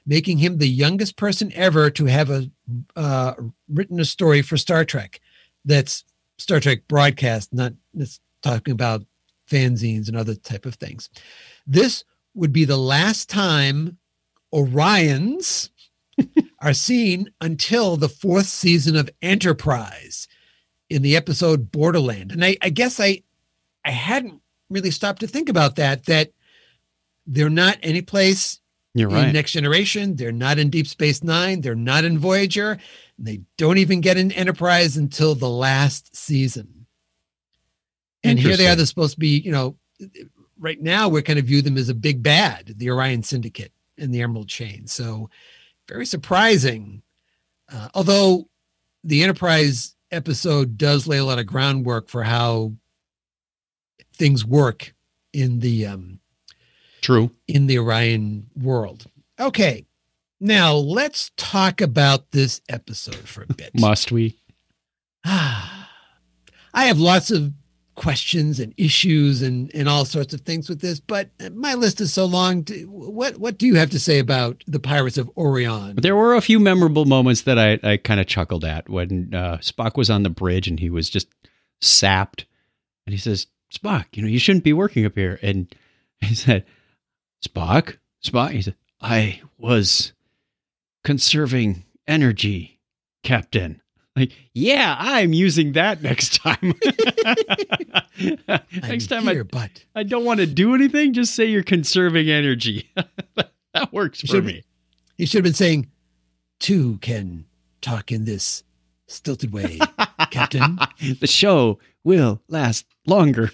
making him the youngest person ever to have a uh, written a story for Star Trek. That's Star Trek broadcast, not it's talking about fanzines and other type of things. This would be the last time Orions are seen until the fourth season of Enterprise in the episode Borderland. And I, I guess I, I hadn't really stopped to think about that, that they're not any place You're in right. Next Generation. They're not in Deep Space Nine. They're not in Voyager. And they don't even get in Enterprise until the last season. And here they are. Interesting. They're supposed to be, you know, right now we're kind of view them as a big bad, the Orion Syndicate and the Emerald Chain. So very surprising. Uh, although the Enterprise episode does lay a lot of groundwork for how things work in the um, True. in the Orion world. Okay, now let's talk about this episode for a bit. Must we? I have lots of questions and issues and, and all sorts of things with this, but my list is so long. To, what what do you have to say about the Pirates of Orion? There were a few memorable moments that I, I kind of chuckled at when uh, Spock was on the bridge and he was just sapped. And he says, Spock, you know, you shouldn't be working up here. And he said, Spock, Spock, he said, I was conserving energy, Captain. Like, yeah, I'm using that next time. next time here, I, but I don't want to do anything. Just say you're conserving energy. That works You for should- me. he should have been saying, two can talk in this stilted way, Captain. The show will last longer.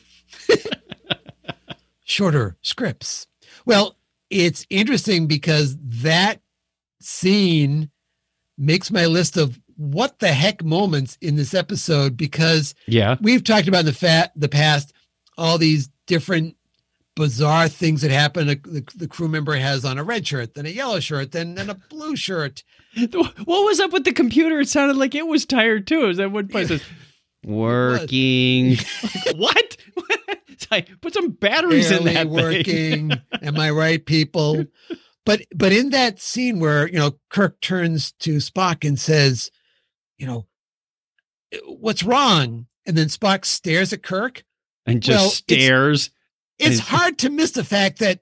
Shorter scripts. Well, it's interesting because that scene makes my list of what the heck moments in this episode, because Yeah. we've talked about in the fat the past all these different bizarre things that happen. The, the crew member has on a red shirt, then a yellow shirt, then, then a blue shirt. What was up with the computer? It sounded like it was tired too. It was at one point it says, working. Like, what? It's like, put some batteries in Barely that working. thing. Am I right, people? But but in that scene where, you know, Kirk turns to Spock and says, you know, what's wrong? And then Spock stares at Kirk. And just Well, it's- stares. It's And- hard to miss the fact that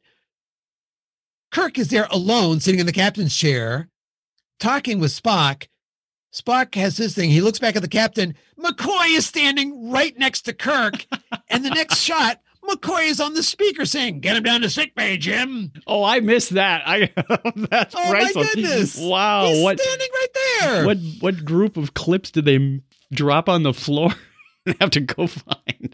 Kirk is there alone, sitting in the captain's chair, talking with Spock. Spock has this thing. He looks back at the captain. McCoy is standing right next to Kirk. And the next shot, McCoy is on the speaker saying, get him down to sick bay, Jim. Oh, I missed that. I that's Oh, priceless. my goodness. Wow. He's what standing right there. what what group of clips did they drop on the floor and have to go find?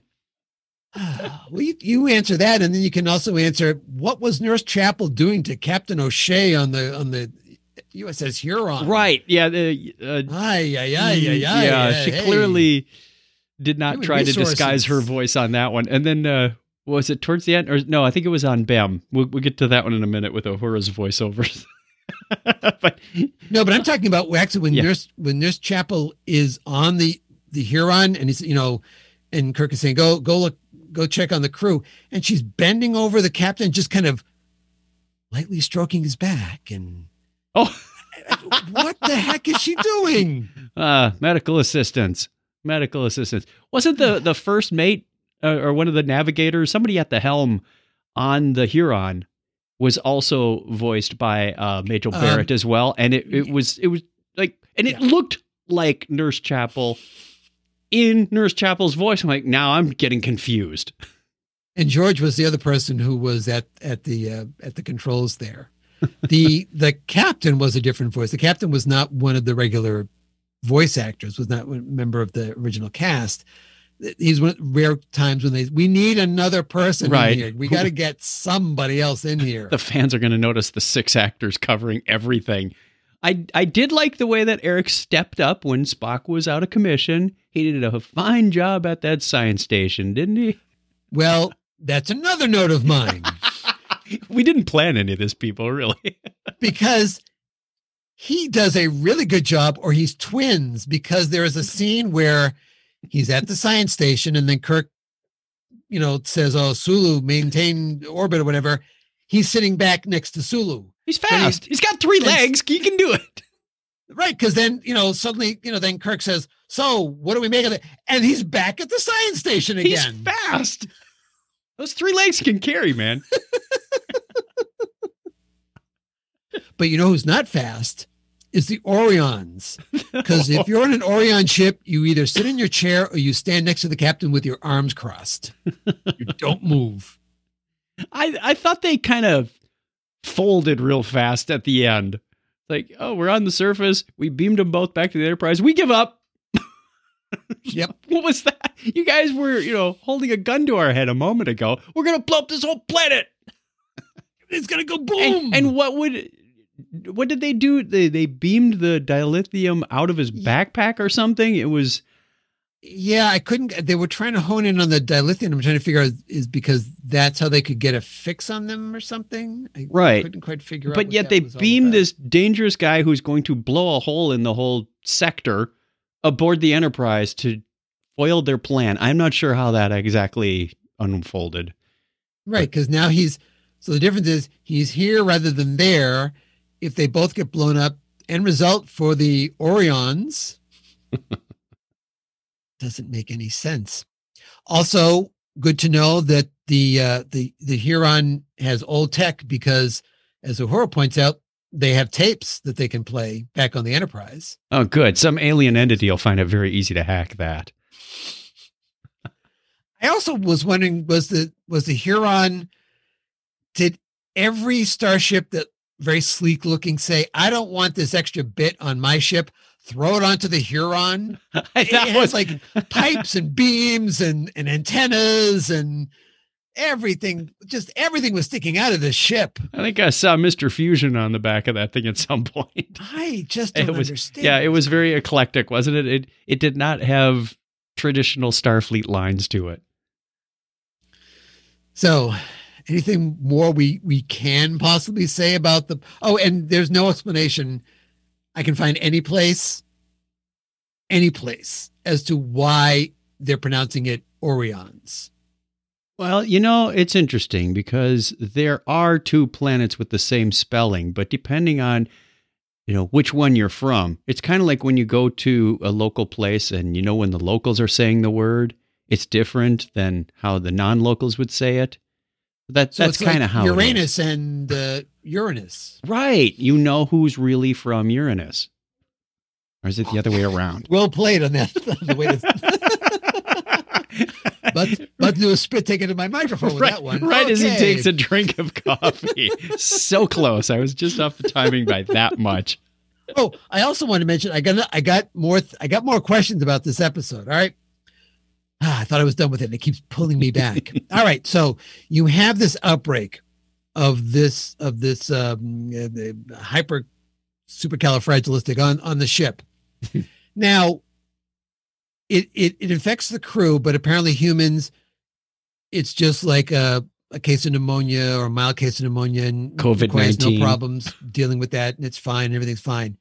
Well, you, you answer that, and then you can also answer, what was Nurse Chapel doing to Captain O'Shea on the on the U S S Huron? Right. Yeah. The, uh, Ay, ay, ay, ay, ay, yeah. ay, She hey. clearly did not Human try to resources. disguise her voice on that one. And then uh, was it towards the end? Or no, I think it was on Bam. We'll, we'll get to that one in a minute with Uhura's voiceovers. But No, but I'm talking about actually when Yeah. Nurse when Nurse Chapel is on the the Huron, and he's, you know, and Kirk is saying, go go look, go check on the crew, and she's bending over the captain, just kind of lightly stroking his back, and oh, what the heck is she doing? uh, medical assistance. Medical assistance. Wasn't the the first mate uh, or one of the navigators, somebody at the helm on the Huron, was also voiced by uh, Majel Um, Barrett as well, and it, it was it was like, and it Yeah. looked like Nurse Chapel in Nurse Chapel's voice. I'm like, now I'm getting confused. And George was the other person who was at at the uh, at the controls there. The the captain was a different voice. The captain was not one of the regular voice actors, was not a member of the original cast. He's one of the rare times when they we need another person Right. in here. We got to get somebody else in here. The fans are going to notice the six actors covering everything. I I did like the way that Eric stepped up when Spock was out of commission. He did a fine job at that science station, didn't he? Well, that's another note of mine, We didn't plan any of this, people, really. because he does a really good job, or he's twins, because there is a scene where he's at the science station and then Kirk, you know, says, oh, Sulu, maintain orbit or whatever. he's sitting back next to Sulu. He's fast. He's, he's got three legs. He can do it. Right. Because then, you know, suddenly, you know, then Kirk says, so what do we make of it? And he's back at the science station again. He's fast. Those three legs can carry, man. But you know who's not fast? Is the Orions. Because if you're on an Orion ship, you either sit in your chair or you stand next to the captain with your arms crossed. You don't move. I, I thought they kind of folded real fast at the end. Like, oh, we're on the surface. We beamed them both back to the Enterprise. We give up. Yep. What was that? You guys were, you know, holding a gun to our head a moment ago. We're going to blow up this whole planet. It's going to go boom. And, and what would... What did they do? They they beamed the dilithium out of his backpack or something? It was... Yeah, I couldn't... They were trying to hone in on the dilithium. I'm trying to figure out is because that's how they could get a fix on them or something? I right. couldn't quite figure out. But yet they beamed this dangerous guy who's going to blow a hole in the whole sector aboard the Enterprise to foil their plan. I'm not sure how that exactly unfolded. Right, because now he's... So the difference is he's here rather than there. If they both get blown up, end result for the Orions doesn't make any sense. Also, good to know that the uh, the the Huron has old tech because, as Uhura points out, they have tapes that they can play back on the Enterprise. Oh, good. Some alien entity will find it very easy to hack that. I also was wondering, was the was the Huron, did every starship that very sleek looking say, I don't want this extra bit on my ship, throw it onto the Huron? I thought it was like pipes and beams and, and antennas and everything, just everything was sticking out of the ship. I think I saw Mister Fusion on the back of that thing at some point. I just don't it was, understand. Yeah, it was very eclectic, wasn't it? It it did not have traditional Starfleet lines to it. So anything more we, we can possibly say about the, oh, and there's no explanation I can find any place, any place as to why they're pronouncing it Orions. Well, you know, it's interesting because there are two planets with the same spelling, but depending on, you know, which one you're from, it's kind of like when you go to a local place and, you know, when the locals are saying the word, it's different than how the non-locals would say it. That, so that's kind of like how Uranus and uh, Uranus. Right. You know who's really from Uranus. Or is it the other way around? Well played on that. the way to... but but do a spit take into my microphone with right, that one. Right okay. as he takes a drink of coffee. So close. I was just off the timing by that much. Oh, I also want to mention I got I got more I got more questions about this episode. All right. Ah, I thought I was done with it and it keeps pulling me back. All right. So you have this outbreak of this, of this um, uh, hyper supercalifragilistic on, on the ship. Now it, it, it infects the crew, but apparently humans, it's just like a, a case of pneumonia or a mild case of pneumonia and COVID nineteen. No problems dealing with that. And it's fine. And everything's fine.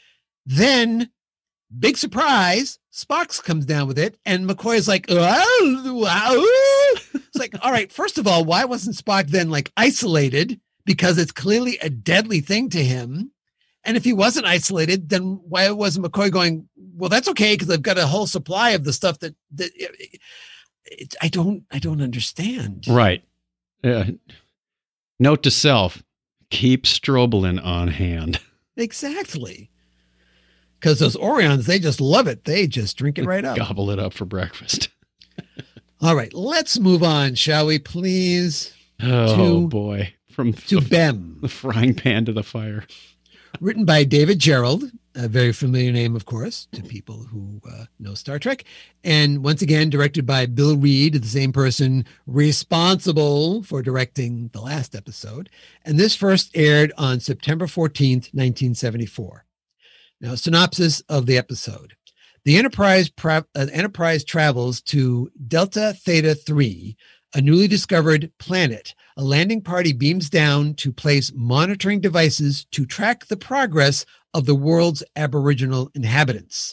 Then big surprise, Spock comes down with it, and McCoy is like, oh, wow. It's like, all right, first of all, why wasn't Spock then like isolated? Because it's clearly a deadly thing to him. And if he wasn't isolated, then why wasn't McCoy going, well, that's okay, because I've got a whole supply of the stuff that, that it, it, I don't, I don't understand. Right. Uh, note to self, keep strobolin on hand. Exactly. Because those Orions, they just love it. They just drink it right up. Gobble it up for breakfast. All right, let's move on, shall we, please? Oh, to, boy. From to the, Bem. The frying pan to the fire. Written by David Gerrold, a very familiar name, of course, to people who uh, know Star Trek. And once again, directed by Bill Reed, the same person responsible for directing the last episode. And this first aired on September fourteenth, nineteen seventy-four. Now, synopsis of the episode. The Enterprise, pra- uh, Enterprise travels to Delta Theta three, a newly discovered planet. A landing party beams down to place monitoring devices to track the progress of the world's Aboriginal inhabitants.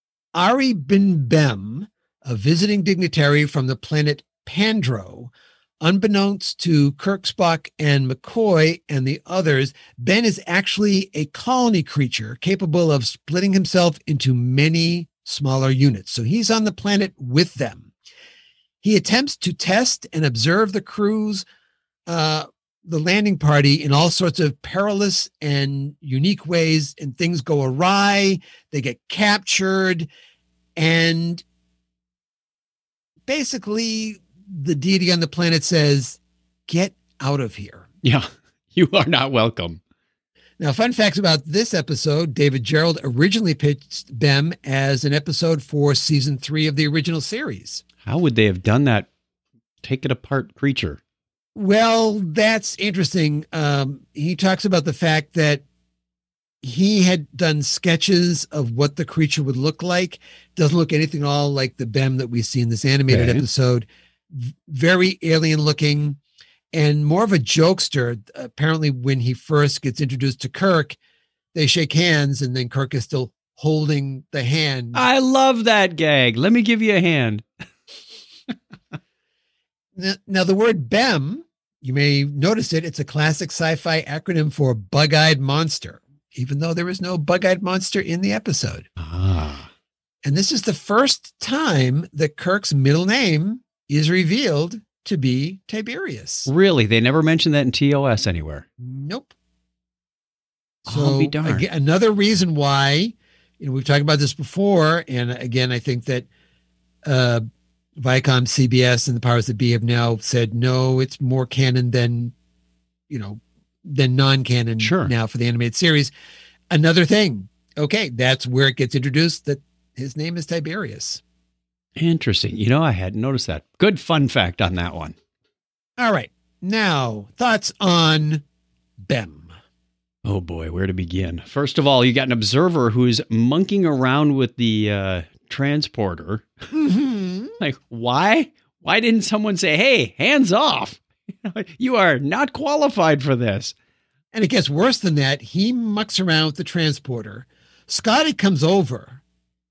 Ari Bin Bem, a visiting dignitary from the planet Pandro, unbeknownst to Kirk, Spock, and McCoy and the others, Ben is actually a colony creature capable of splitting himself into many smaller units. So he's on the planet with them. He attempts to test and observe the crews, uh, the landing party in all sorts of perilous and unique ways, and things go awry. They get captured, and basically the deity on the planet says, get out of here. Yeah, you are not welcome. Now, fun facts about this episode. David Gerrold originally pitched Bem as an episode for season three of the original series. How would they have done that? Take it apart creature. Well, that's interesting. Um, he talks about the fact that he had done sketches of what the creature would look like. Doesn't look anything at all like the Bem that we see in this animated Okay. episode. V- Very alien looking and more of a jokester. Apparently, when he first gets introduced to Kirk, they shake hands and then Kirk is still holding the hand. I love that gag. Let me give you a hand. Now, now, the word Bem, you may notice it, it's a classic sci-fi acronym for bug-eyed monster, even though there is no bug-eyed monster in the episode. Ah. And this is the first time that Kirk's middle name is revealed to be Tiberius. Really? They never mentioned that in T O S anywhere. Nope. I'll be darned. Again, another reason why, you know, we've talked about this before, and again, I think that uh, Viacom, C B S, and the powers that be have now said, no, it's more canon than, you know, than non-canon Sure. now for the animated series. Another thing, okay, that's where it gets introduced that his name is Tiberius. Interesting. You know, I hadn't noticed that. Good fun fact on that one. All right, now thoughts on Bem. Oh boy, where to begin? First of all, you got an observer who's monkeying around with the uh, transporter. Mm-hmm. Like, why? Why didn't someone say, hey, hands off? You are not qualified for this. And it gets worse than that. He mucks around with the transporter. Scotty comes over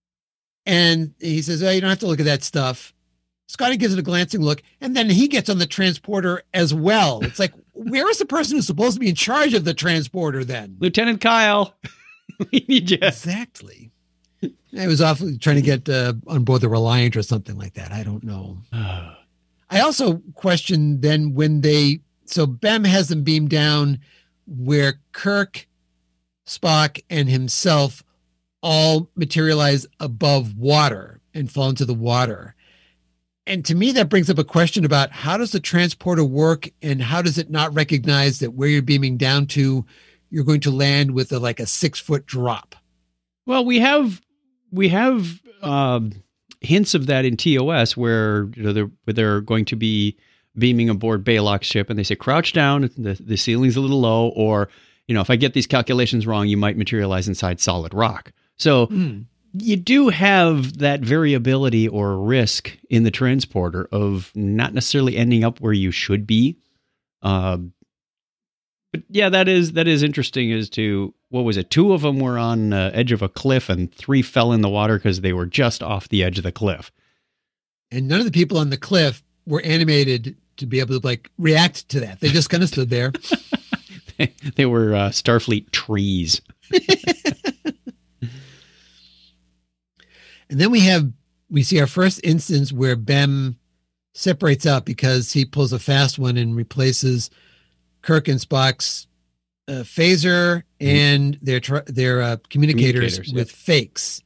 and he says, oh, you don't have to look at that stuff. Scotty gives it a glancing look, and then he gets on the transporter as well. It's like, where is the person who's supposed to be in charge of the transporter then? Lieutenant Kyle, we need you. Exactly. I was awfully trying to get uh, on board the Reliant or something like that. I don't know. I also question then when they, so Bem has them beamed down where Kirk, Spock, and himself all materialize above water and fall into the water. And to me, that brings up a question about how does the transporter work and how does it not recognize that where you're beaming down to, you're going to land with a, like a six foot drop? Well, we have we have um, hints of that in T O S where you know they're where they're going to be beaming aboard Baylock's ship, and they say crouch down, the the ceiling's a little low, or you know if I get these calculations wrong, you might materialize inside solid rock. So Mm. you do have that variability or risk in the transporter of not necessarily ending up where you should be. Um, but yeah, that is that is interesting as to what was it? Two of them were on the edge of a cliff and three fell in the water because they were just off the edge of the cliff. And none of the people on the cliff were animated to be able to like react to that. They just kind of stood there. they, they were uh, Starfleet trees. And then we have, we see our first instance where Bem separates out because he pulls a fast one and replaces Kirk and Spock's uh, phaser and their, tr- their uh, communicators, Communicators, with yep. fakes.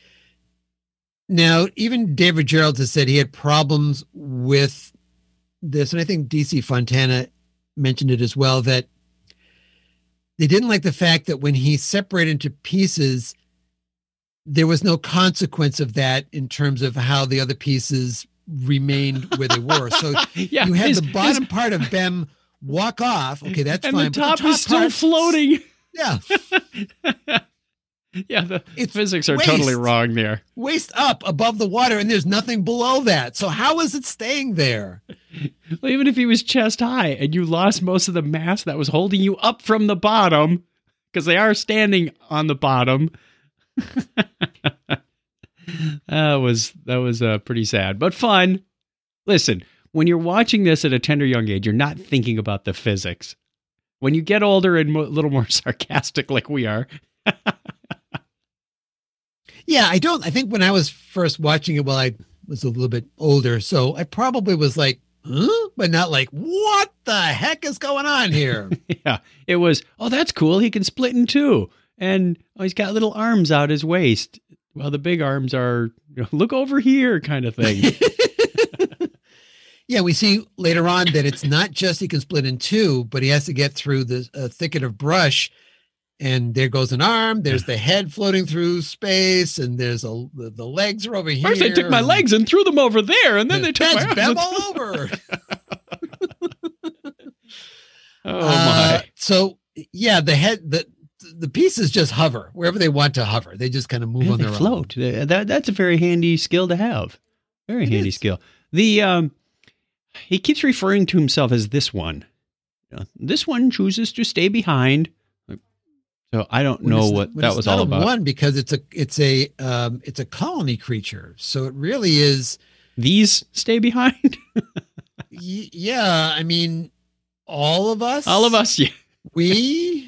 Now, even David Gerrold has said he had problems with this. And I think D C Fontana mentioned it as well, that they didn't like the fact that when he separated into pieces, there was no consequence of that in terms of how the other pieces remained where they were. So Yeah, you had his- the bottom part of Bem walk off. Okay, that's and fine. the but top, is still part- floating. Yeah, Yeah, the It's physics are waste. totally wrong there. waist up above the water, and there's nothing below that. So how is it staying there? Well, even if he was chest high and you lost most of the mass that was holding you up from the bottom, because they are standing on the bottom. that was that was uh, pretty sad, but fun. Listen, when you're watching this at a tender young age, you're not thinking about the physics. When you get older and a little more sarcastic like we are. Yeah, I don't, I think when I was first watching it, well, I was a little bit older, so I probably was like, huh? But not like, what the heck is going on here? Yeah, it was, oh, that's cool. He can split in two. And oh, he's got little arms out his waist. Well, the big arms are, you know, look over here kind of thing. Yeah, we see later on that it's not just he can split in two, but he has to get through the uh, thicket of brush. And there goes an arm. There's the head floating through space, and there's a the, the legs are over here. First, they took my legs and threw them over there, and then they took That's my them arms. all over. Oh Uh, my! so yeah, the head the the pieces just hover wherever they want to hover. They just kind of move Yeah, on they their float. Uh, That that's a very handy skill to have. Very It handy is. skill. The um, he keeps referring to himself as this one. You know, this one chooses to stay behind. So I don't own. know When it's- what when that it's was not all a about. One because it's a it's a um it's a colony creature. So it really is. These stay behind. y- Yeah, I mean, all of us. All of us, yeah. We.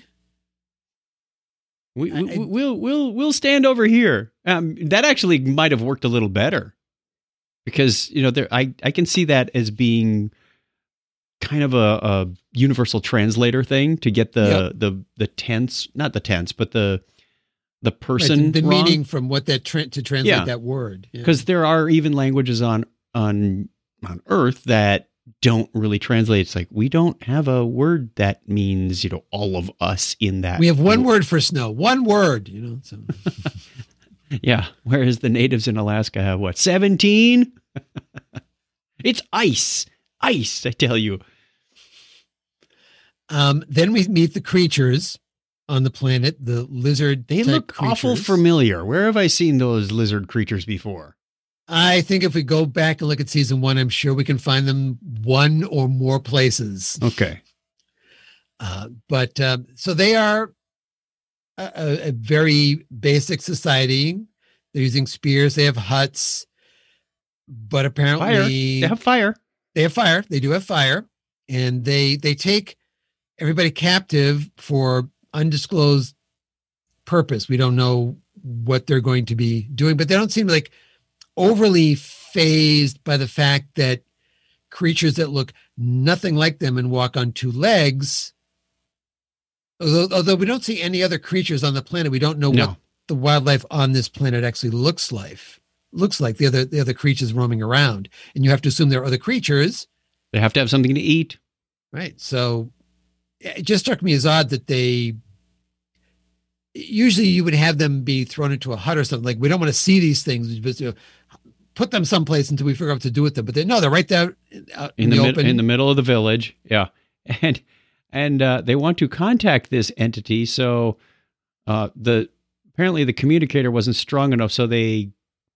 We, I- we we'll we'll we'll stand over here. Um, that actually might have worked a little better, because you know there I I can see that as being kind of a, a universal translator thing to get the Yep. the the tense, not the tense, but the the Right, person the, the wrong. meaning from what that tra- to translate Yeah. that word. Yeah. Because there are even languages on on on Earth that don't really translate. It's like we don't have a word that means, you know, all of us in that. we have one word for snow. One word. You know. So. Yeah. Whereas the natives in Alaska have what, seventeen? It's ice. Ice, I tell you. Um, then we meet the creatures on the planet, the lizard. They type look awful creatures. familiar. Where have I seen those lizard creatures before? I think if we go back and look at season one, I'm sure we can find them one or more places. Okay. Uh, but um, so they are a, a- a very basic society. They're using spears. They have huts, but apparently Fire. They have fire. they have fire. They do have fire, and they they take everybody captive for undisclosed purpose. We don't know what they're going to be doing, but they don't seem like overly phased by the fact that creatures that look nothing like them and walk on two legs. Although, although we don't see any other creatures on the planet, we don't know No. what the wildlife on this planet actually looks like. Looks like the other the other creatures roaming around, and you have to assume there are other creatures. They have to have something to eat. Right. So it just struck me as odd that they usually you would have them be thrown into a hut or something. Like, we don't want to see these things, but you know, put them someplace until we figure out what to do with them. But they no, they're right there out in, in the, the, mid- open. in the middle of the village. Yeah. And and uh, they want to contact this entity. So uh, the apparently the communicator wasn't strong enough. So they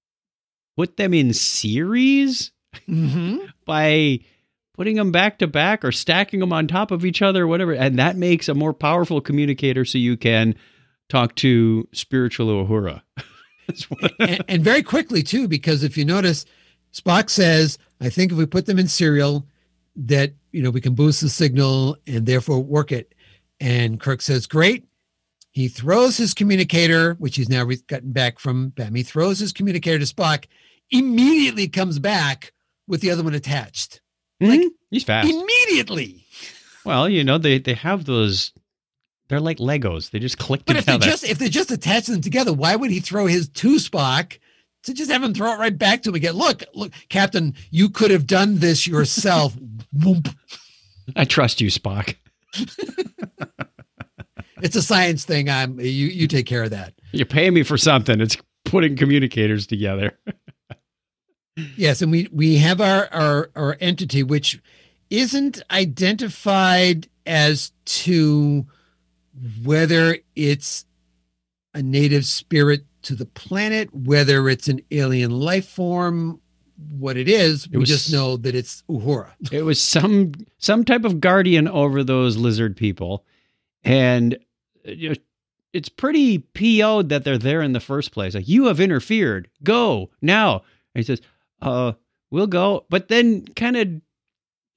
put them in series Mhm. by putting them back to back or stacking them on top of each other, or whatever. And that makes a more powerful communicator, so you can talk to spiritual Uhura. That's what- and, and very quickly too, because if you notice, Spock says, "I think if we put them in serial, that you know we can boost the signal and therefore work it." And Kirk says, "Great." He throws his communicator, which he's now re- gotten back from Bam. He throws his communicator to Spock. Immediately comes back with the other one attached. Like, Mhm. He's fast. Immediately. Well, you know, they, they have those, they're like Legos. They just click But if they together. just if they just attach them together, why would he throw his to Spock to just have him throw it right back to him again? Look, look, Captain, you could have done this yourself. Whoomp. I trust you, Spock. It's a science thing. I'm you. You take care of that. You pay me for something. It's putting communicators together. Yes, and we we have our our our entity, which isn't identified as to whether it's a native spirit to the planet, whether it's an alien life form, what it is. It We was- just know that it's Uhura. It was some some type of guardian over those lizard people, and uh, you know, it's pretty P O'd that they're there in the first place. Like, you have interfered. Go now. And he says, "Uh, we'll go," but then kind of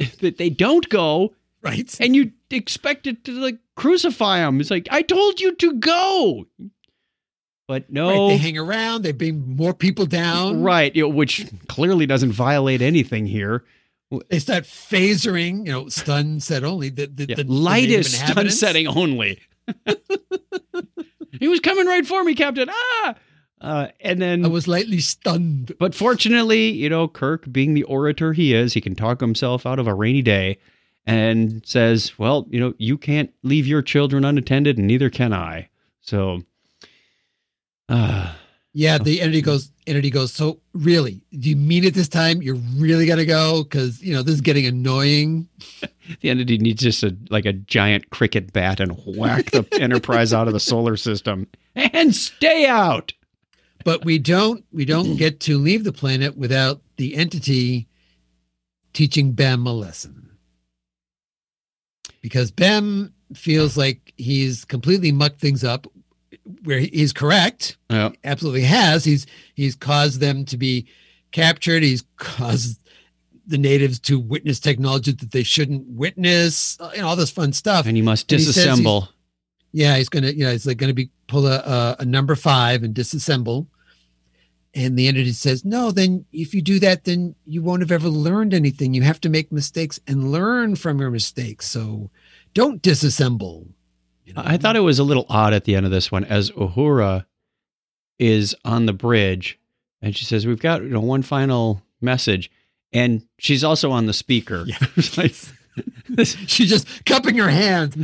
that they don't go, Right. and you expect it to like crucify them. It's like, I told you to go. But no. Right, they hang around. They bring more people down. Right. You know, which clearly doesn't violate anything here. They start phasering, you know, stun set only. The, the, Yeah, the, light the is stun inhabitants. setting only. He was coming right for me, Captain. Ah! Uh, and then I was lightly stunned. But fortunately, you know, Kirk, being the orator he is, he can talk himself out of a rainy day and says, well, you know, you can't leave your children unattended and neither can I. So, uh, Yeah, the entity goes, entity goes, so really, do you mean it this time? You're really going to go? Because, you know, this is getting annoying. the entity needs just a, like a giant cricket bat and whack the Enterprise out of the solar system and stay out. But we don't, we don't get to leave the planet without the entity teaching Bem a lesson. Because Bem feels like he's completely mucked things up, where he's correct. Yeah. He absolutely has. He's he's caused them to be captured. He's caused the natives to witness technology that they shouldn't witness, you know, all this fun stuff. And he must And he says he's- disassemble. Yeah, he's gonna, you know, he's like gonna be pull a, a a number five and disassemble. And the entity says, no, then if you do that, then you won't have ever learned anything. You have to make mistakes and learn from your mistakes. So don't disassemble. You know? I thought it was a little odd at the end of this one as Uhura is on the bridge and she says, we've got, you know, one final message. And she's also on the speaker. Yeah. It's like, this- She's just cupping her hands.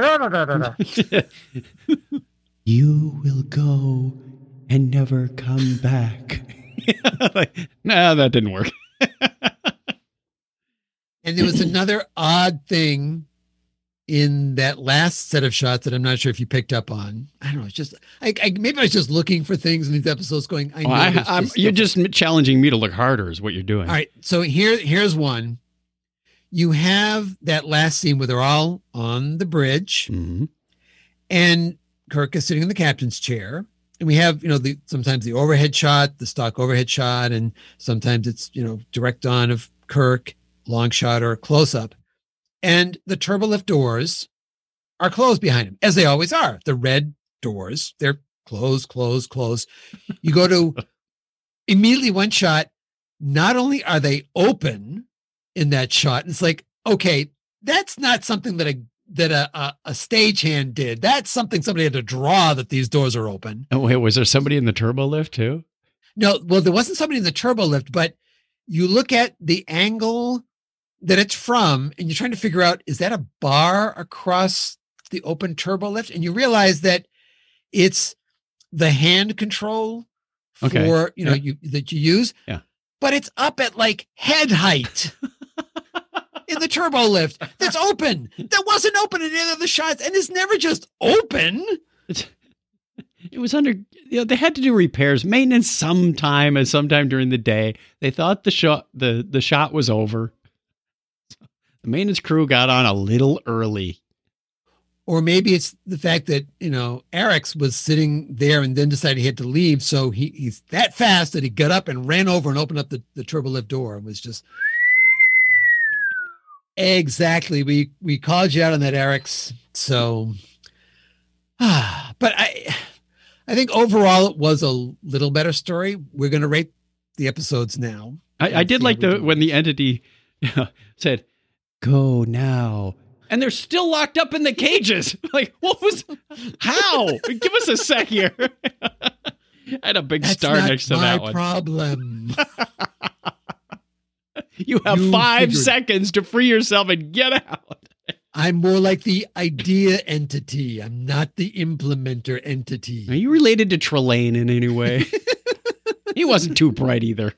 you will go and never come back. Like, nah, that didn't work. And there was another odd thing in that last set of shots that I'm not sure if you picked up on. I don't know. It's just, I, I maybe I was just looking for things in these episodes going, I know. Well, I, there's I'm, this you're stuff. just challenging me to look harder is what you're doing. All right. So here, here's one. You have that last scene where they're all on the bridge Mhm. and Kirk is sitting in the captain's chair. And we have, you know, the sometimes the overhead shot, the stock overhead shot, and sometimes it's, you know, direct on of Kirk, long shot or close up. And the turbolift doors are closed behind him, as they always are. The red doors, they're closed, closed, closed. You go to immediately one shot. Not only are they open in that shot, it's like, okay, that's not something that a that a, a, a stagehand did. That's something somebody had to draw that these doors are open. Oh, wait, was there somebody in the turbo lift too? No, well, there wasn't somebody in the turbo lift, but you look at the angle that it's from and you're trying to figure out, is that a bar across the open turbo lift? And you realize that it's the hand control for, Okay. you know, Yeah. you that you use, Yeah. but it's up at like head height. In the turbo lift that's open. That wasn't open in any of the shots and it's never just open. It's, it was under, you know, they had to do repairs, maintenance sometime and sometime during the day. They thought the shot, the, the shot was over. The maintenance crew got on a little early. Or maybe it's the fact that, you know, Eric's was sitting there and then decided he had to leave. So he, he's that fast that he got up and ran over and opened up the, the turbo lift door and was just. Exactly. We, we called you out on that, Eric's. So, ah, but I, I think overall it was a little better story. We're going to rate the episodes now. I, I did See like how we the, do. when the entity said, go now. And they're still locked up in the cages. Like, what was, how? Give us a sec here. I had a big That's star not next to my that one. problem. You have You five figured- seconds to free yourself and get out. I'm more like the idea entity. I'm not the implementer entity. Are you related to Trelane in any way? He wasn't too bright either.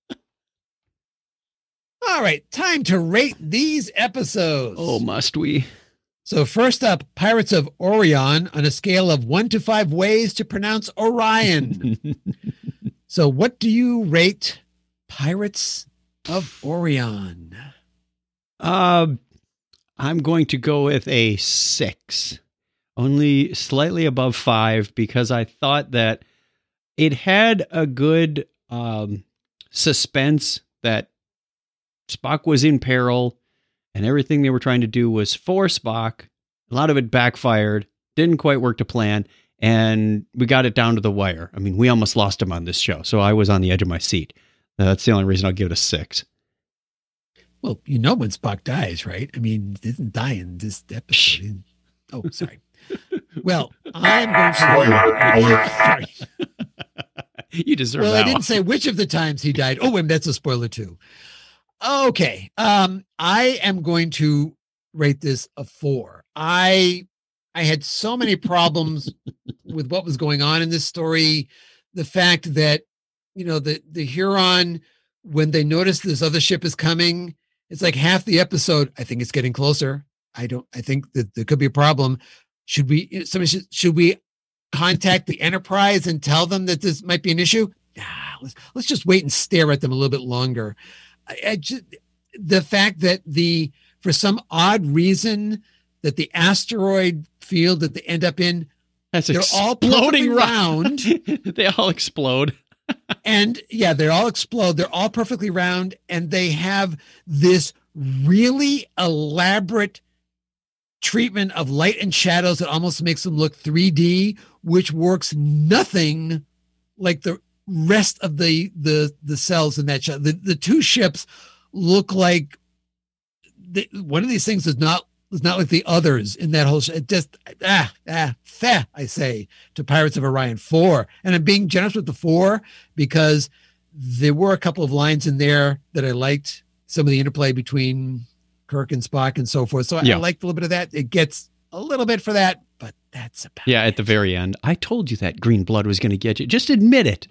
All right, time to rate these episodes. Oh, must we? So first up, Pirates of Orion on a scale of one to five ways to pronounce Orion. So what do you rate Pirates of Orion? Um, I'm going to go with a six, only slightly above five, because I thought that it had a good um, suspense that Spock was in peril and everything they were trying to do was for Spock. A lot of it backfired, didn't quite work to plan, and we got it down to the wire. I mean, we almost lost him on this show, so I was on the edge of my seat. Uh, that's the only reason I'll give it a six. Well, you know when Spock dies, right? I mean, he didn't die in this episode. Oh, sorry. Well, I'm going to... Sorry. You deserve well, that I didn't one. say which of the times he died. Oh, and that's a spoiler too. Okay. Um, I am going to rate this a four. I I had so many problems with what was going on in this story. The fact that, you know, the, the Huron, when they notice this other ship is coming, it's like half the episode. I think it's getting closer. I don't, I think that there could be a problem. Should we, somebody should, should we contact the Enterprise and tell them that this might be an issue? Nah, let's, let's just wait and stare at them a little bit longer. I, I just, the fact that the, for some odd reason, that the asteroid field that they end up in, That's they're all perfectly exploding round. They all explode. And yeah, they all explode. They're all perfectly round. And they have this really elaborate treatment of light and shadows that almost makes them look three D, which works nothing like the rest of the the the cells in that shot. The, the two ships look like the, one of these things is not is not like the others in that whole show. It just ah ah feh, I say to Pirates of Orion four. And I'm being generous with the four because there were a couple of lines in there that I liked. Some of the interplay between Kirk and Spock and so forth. So I, Yeah. I liked a little bit of that. It gets a little bit for that, but that's about Yeah, it. at the very end. I told you that green blood was going to get you. Just admit it.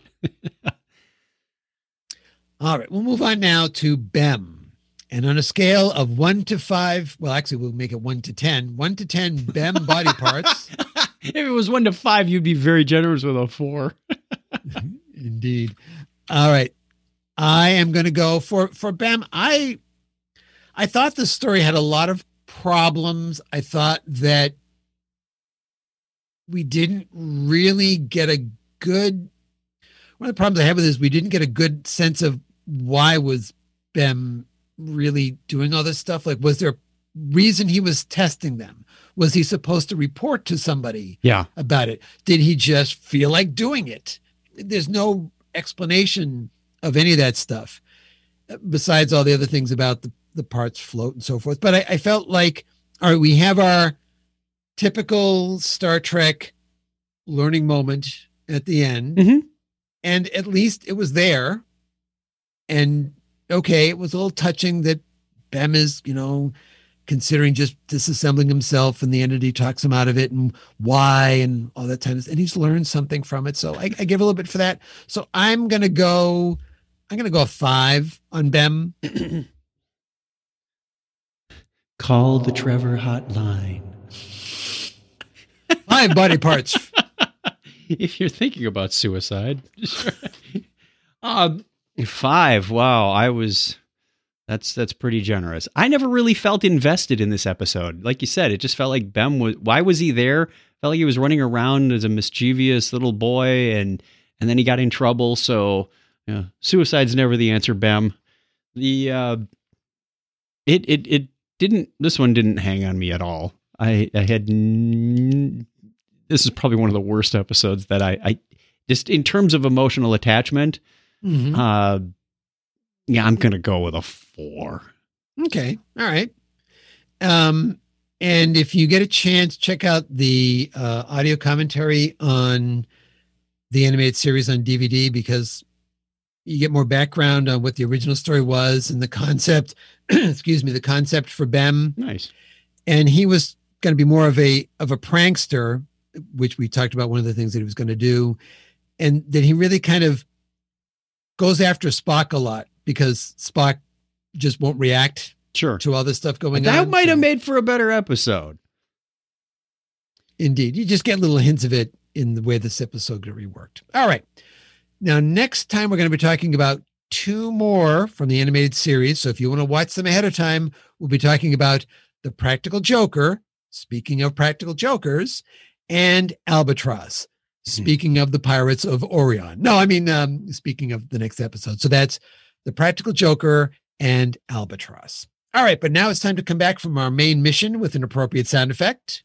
All right, we'll move on now to B E M. And on a scale of one to five, well, actually, we'll make it one to ten. One to ten B E M body parts. If it was one to five, you'd be very generous with a four. Indeed. All right. I am going to go for, for B E M. I, I thought the story had a lot of problems. I thought that we didn't really get a good, one of the problems I had with this, we didn't get a good sense of why was B E M really doing all this stuff. Like, was there a reason he was testing them? Was he supposed to report to somebody Yeah. about it? Did he just feel like doing it? There's no explanation of any of that stuff besides all the other things about the, the parts float and so forth. But I, I felt like, all right, we have our typical Star Trek learning moment at the end. Mhm. And at least it was there. And okay, it was a little touching that B E M is, you know, considering just disassembling himself, and the entity talks him out of it and why and all that kind of stuff. And he's learned something from it. So I, I give a little bit for that. So I'm going to go, I'm going to go a five on B E M. Call the Trevor hotline. Five body parts. If you're thinking about suicide. um, five. Wow. I was, that's, that's pretty generous. I never really felt invested in this episode. Like you said, it just felt like B E M was, why was he there? Felt like he was running around as a mischievous little boy, and, and then he got in trouble. So, you know, suicide's never the answer, B E M. The, uh, it, it, it didn't, this one didn't hang on me at all. I, I had, n- this is probably one of the worst episodes that I, I just in terms of emotional attachment. Mhm. Uh, yeah, I'm going to go with a four. Okay. All right. Um, and if you get a chance, check out the uh, audio commentary on the animated series on D V D, because you get more background on what the original story was and the concept, excuse me, the concept for B E M. Nice. And he was going to be more of a, of a prankster, which we talked about, one of the things that he was going to do. And that he really kind of goes after Spock a lot because Spock just won't react Sure. to all this stuff going That on. might have So, made for a better episode. indeed. You just get little hints of it in the way this episode got reworked. All right. Now, next time we're going to be talking about two more from the animated series. So if you want to watch them ahead of time, we'll be talking about The Practical Joker. Speaking of Practical Jokers, and Albatross. Speaking of the Pirates of Orion. No, I mean, um, speaking of the next episode. So that's The Practical Joker and Albatross. All right, but now it's time to come back from our main mission with an appropriate sound effect.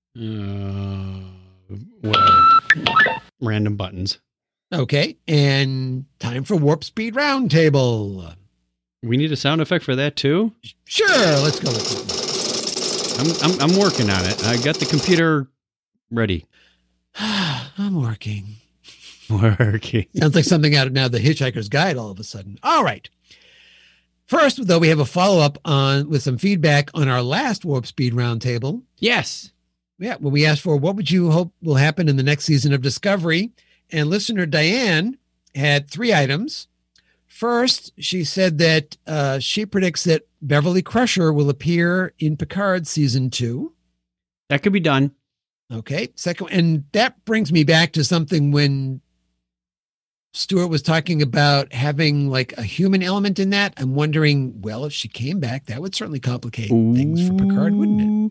Uh, well, random buttons. Okay, and time for Warp Speed Roundtable. We need a sound effect for that too? Sure, let's go with it. I'm, I'm, I'm working on it. I got the computer ready. I'm working. Working. Sounds like something out of now the Hitchhiker's Guide all of a sudden. All right. First, though, we have a follow-up on with some feedback on our last Warp Speed Roundtable. Yes. Yeah, well, we asked for what would you hope will happen in the next season of Discovery? And listener Diane had three items. First, she said that uh, she predicts that Beverly Crusher will appear in Picard season two. That could be done. Okay. Second, and that brings me back to something when Stuart was talking about having like a human element in that. I'm wondering, well, if she came back, that would certainly complicate Ooh. things for Picard, wouldn't it?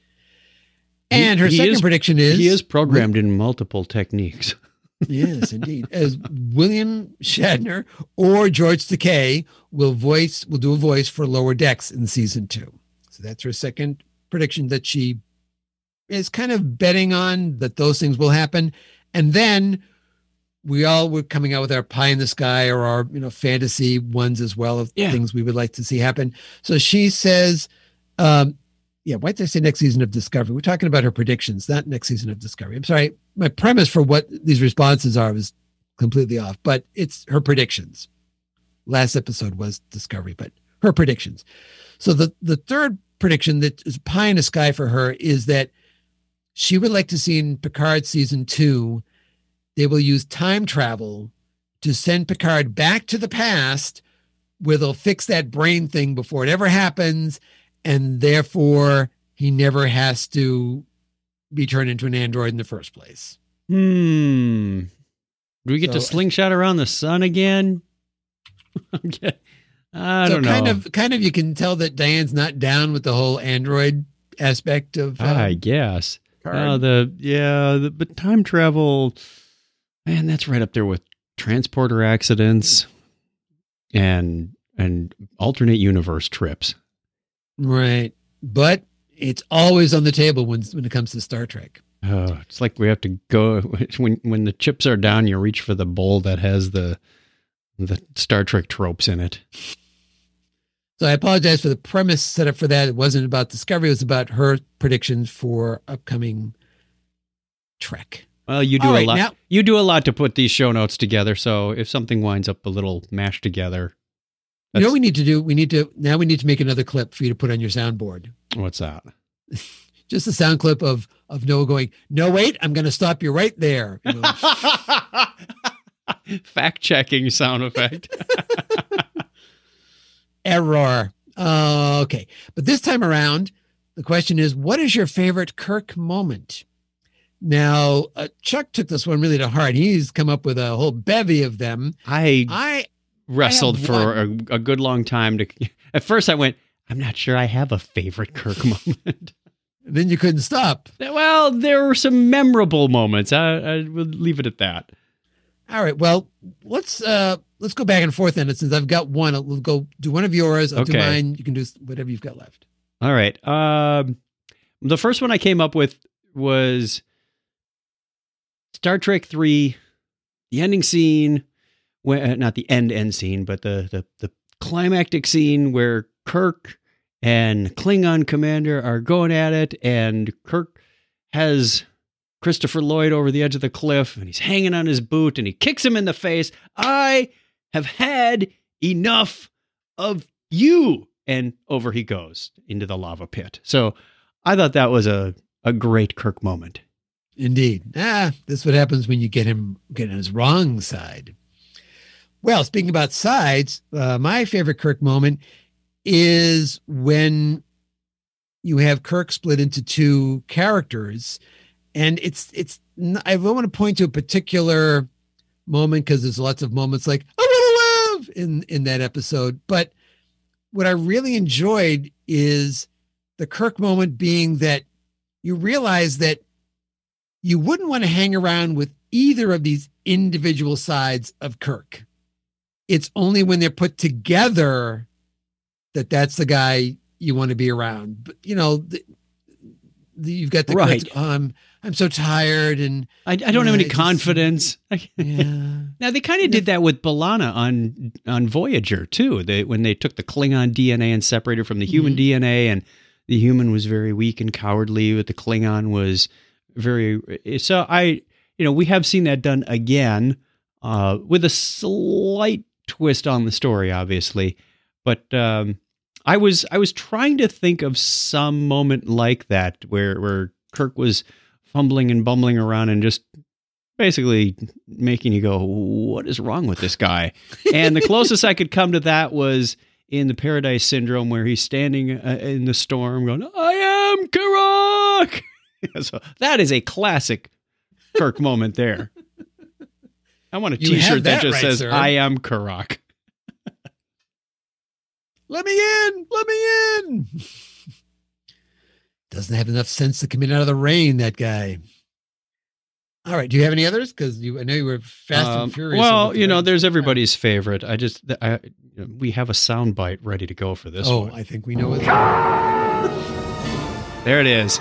And her He second is- prediction is He is programmed in multiple techniques. yes, indeed, as William Shatner or George Takei will voice will do a voice for Lower Decks in season two. So that's her second prediction that she is kind of betting on that those things will happen. And then we all were coming out with our pie in the sky or our, you know, fantasy ones as well of Yeah. things we would like to see happen. So she says, um, yeah, why did I say next season of Discovery? We're talking about her predictions, not next season of Discovery. I'm sorry. My premise for what these responses are was completely off, but it's her predictions. Last episode was Discovery, but her predictions. So the, the third prediction that is pie in the sky for her is that she would like to see in Picard season two, they will use time travel to send Picard back to the past where they'll fix that brain thing before it ever happens. And therefore he never has to be turned into an android in the first place. Hmm. Do we get to So- slingshot around the sun again? Okay. I so don't know. kind of, kind of, you can tell that Diane's not down with the whole android aspect of, um, I guess. Picard. Uh, the yeah, the, but time travel, man, that's right up there with transporter accidents and and alternate universe trips. Right. But it's always on the table when, when it comes to Star Trek. Oh, it's like we have to go when when the chips are down. You reach for the bowl that has the the Star Trek tropes in it. So I apologize for the premise set up for that. It wasn't about Discovery. It was about her predictions for upcoming Trek. Well, you do All a right, lot. now- You do a lot to put these show notes together. So if something winds up a little mashed together, You know that's- what we need to do? We need to, now we need to make another clip for you to put on your soundboard. what's that? Just a sound clip of, of Noah going, no, wait, I'm going to stop you right there. You know? Fact checking sound effect. Error. Uh, okay. But this time around, the question is, what is your favorite Kirk moment? Now, uh, Chuck took this one really to heart. He's come up with a whole bevy of them. I I, wrestled I have for a, a good long time to. At first, I went, I'm not sure I have a favorite Kirk moment. then you couldn't stop. Well, there were some memorable moments. I, I will leave it at that. All right. Well, let's uh let's go back and forth then. And since I've got one, I'll go do one of yours. I'll do Okay. mine. You can do whatever you've got left. All right. Um, the first one I came up with was Star Trek three, the ending scene, when, uh, not the end end scene, but the, the the climactic scene where Kirk and Klingon commander are going at it, and Kirk has Christopher Lloyd over the edge of the cliff, and he's hanging on his boot, and he kicks him in the face. I have had enough of you. And over he goes into the lava pit. So I thought that was a, a great Kirk moment. Indeed. Ah, this is what happens when you get him get on his wrong side. Well, speaking about sides, uh, my favorite Kirk moment is when you have Kirk split into two characters, and it's it's. n- I don't want to point to a particular moment because there's lots of moments like I want to live in in that episode, but what I really enjoyed is the Kirk moment being that you realize that you wouldn't want to hang around with either of these individual sides of Kirk. It's only when they're put together that that's the guy you want to be around. But, you know, the, the, you've got the Right. oh, I'm I'm so tired and I, I don't have Yeah, any it just- confidence. yeah. Now they kind of did that with B'Elanna on on Voyager too. They when they took the Klingon D N A and separated from the human Mhm. D N A, and the human was very weak and cowardly, but the Klingon was very. So I, you know, we have seen that done again uh, with a slight twist on the story, obviously. But um, I was I was trying to think of some moment like that where where Kirk was fumbling and bumbling around and just basically making you go, what is wrong with this guy? And the closest I could come to that was in the Paradise Syndrome, where he's standing uh, in the storm going, I am Karak. So that is a classic Kirk moment there. I want a You have t-shirt that, that just right, says, sir. I am Karak. Let me in, let me in. Doesn't have enough sense to come in out of the rain, that guy. All right. Do you have any others? Because you, I know you were fast Um, and furious. well, about the you know, rain. there's everybody's favorite. I just, I, we have a sound bite ready to go for this Oh, one. I think we know what. There it is.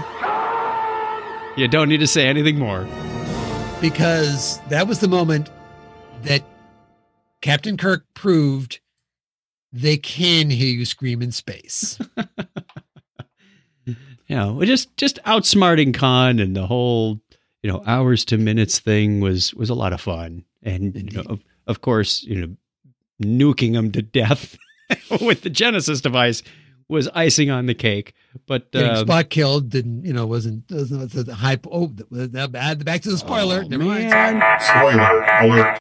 You don't need to say anything more. Because that was the moment that Captain Kirk proved they can hear you scream in space. You know, just just outsmarting Khan, and the whole, you know, hours to minutes thing was was a lot of fun. And you know, Indeed. of, of course, you know, nuking him to death with the Genesis device was icing on the cake. But Getting um, Spock killed didn't, you know, wasn't, wasn't the hype. Oh, the, the, the, back to the spoiler. oh, Never mind. man, Spoiler alert.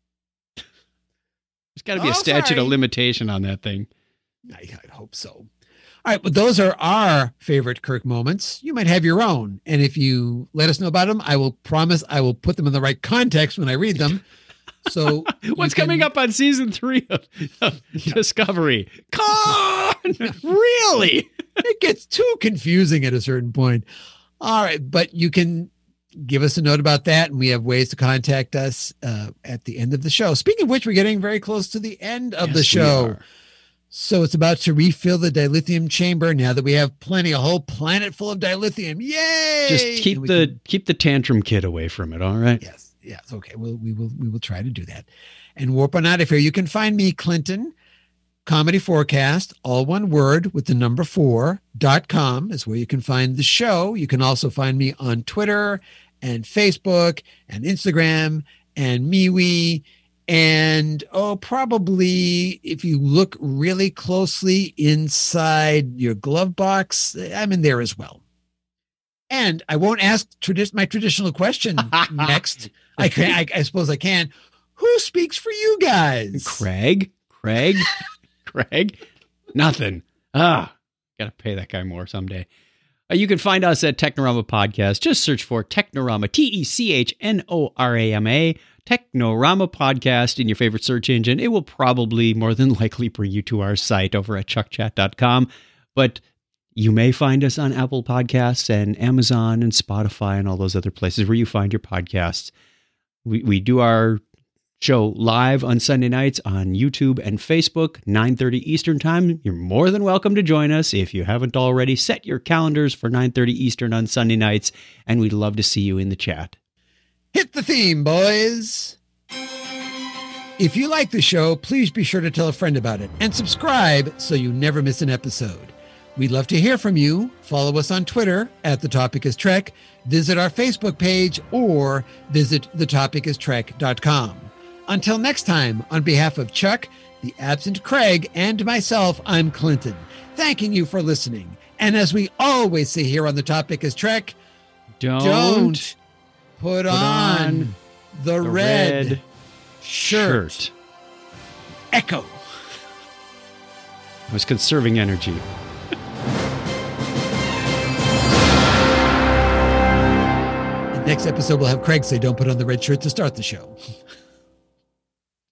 there's got to be a Oh, statute sorry. of limitation on that thing. I, I hope so. All right. Well, those are our favorite Kirk moments. You might have your own. And if you let us know about them, I will promise I will put them in the right context when I read them. So What's you coming can- up on season three of, of Discovery? Khan, really? It gets too confusing at a certain point. All right. But you can give us a note about that. And we have ways to contact us uh, at the end of the show. Speaking of which, we're getting very close to the end of Yes, the we show. are. So it's about to refill the dilithium chamber now that we have plenty, a whole planet full of dilithium. Yay! Just keep And we the can- keep the tantrum kid away from it. All right. yes, yes. Okay. Well, we will we will try to do that. And warp on out of here. You can find me, Clinton, Comedy Forecast, all one word with the number four dot com is where you can find the show. You can also find me on Twitter and Facebook and Instagram and MeWe. And oh, probably if you look really closely inside your glove box, I'm in there as well. And I won't ask tradi- my traditional question next. I can, I, I suppose I can. Who speaks for you guys? Craig, Craig, Craig, nothing. Ah, gotta pay that guy more someday. Uh, you can find us at Technorama Podcast. Just search for Technorama, T E C H N O R A M A, Technorama Podcast in your favorite search engine. It will probably more than likely bring you to our site over at chuck chat dot com. But you may find us on Apple Podcasts and Amazon and Spotify and all those other places where you find your podcasts. We we do our show live on Sunday nights on YouTube and Facebook, nine thirty Eastern Time. You're more than welcome to join us. If you haven't already, set your calendars for nine thirty Eastern on Sunday nights, and we'd love to see you in the chat. Hit the theme, boys. If you like the show, please be sure to tell a friend about it and subscribe so you never miss an episode. We'd love to hear from you. Follow us on Twitter at The Topic is Trek. Visit our Facebook page or visit the topic is trek dot com. Until next time, on behalf of Chuck, the absent Craig, and myself, I'm Clinton, thanking you for listening. And as we always say here on The Topic is Trek, Don't, don't put, put on, on the, the red, red shirt. shirt. Echo. I was conserving energy. Next episode, we'll have Craig say, don't put on the red shirt to start the show.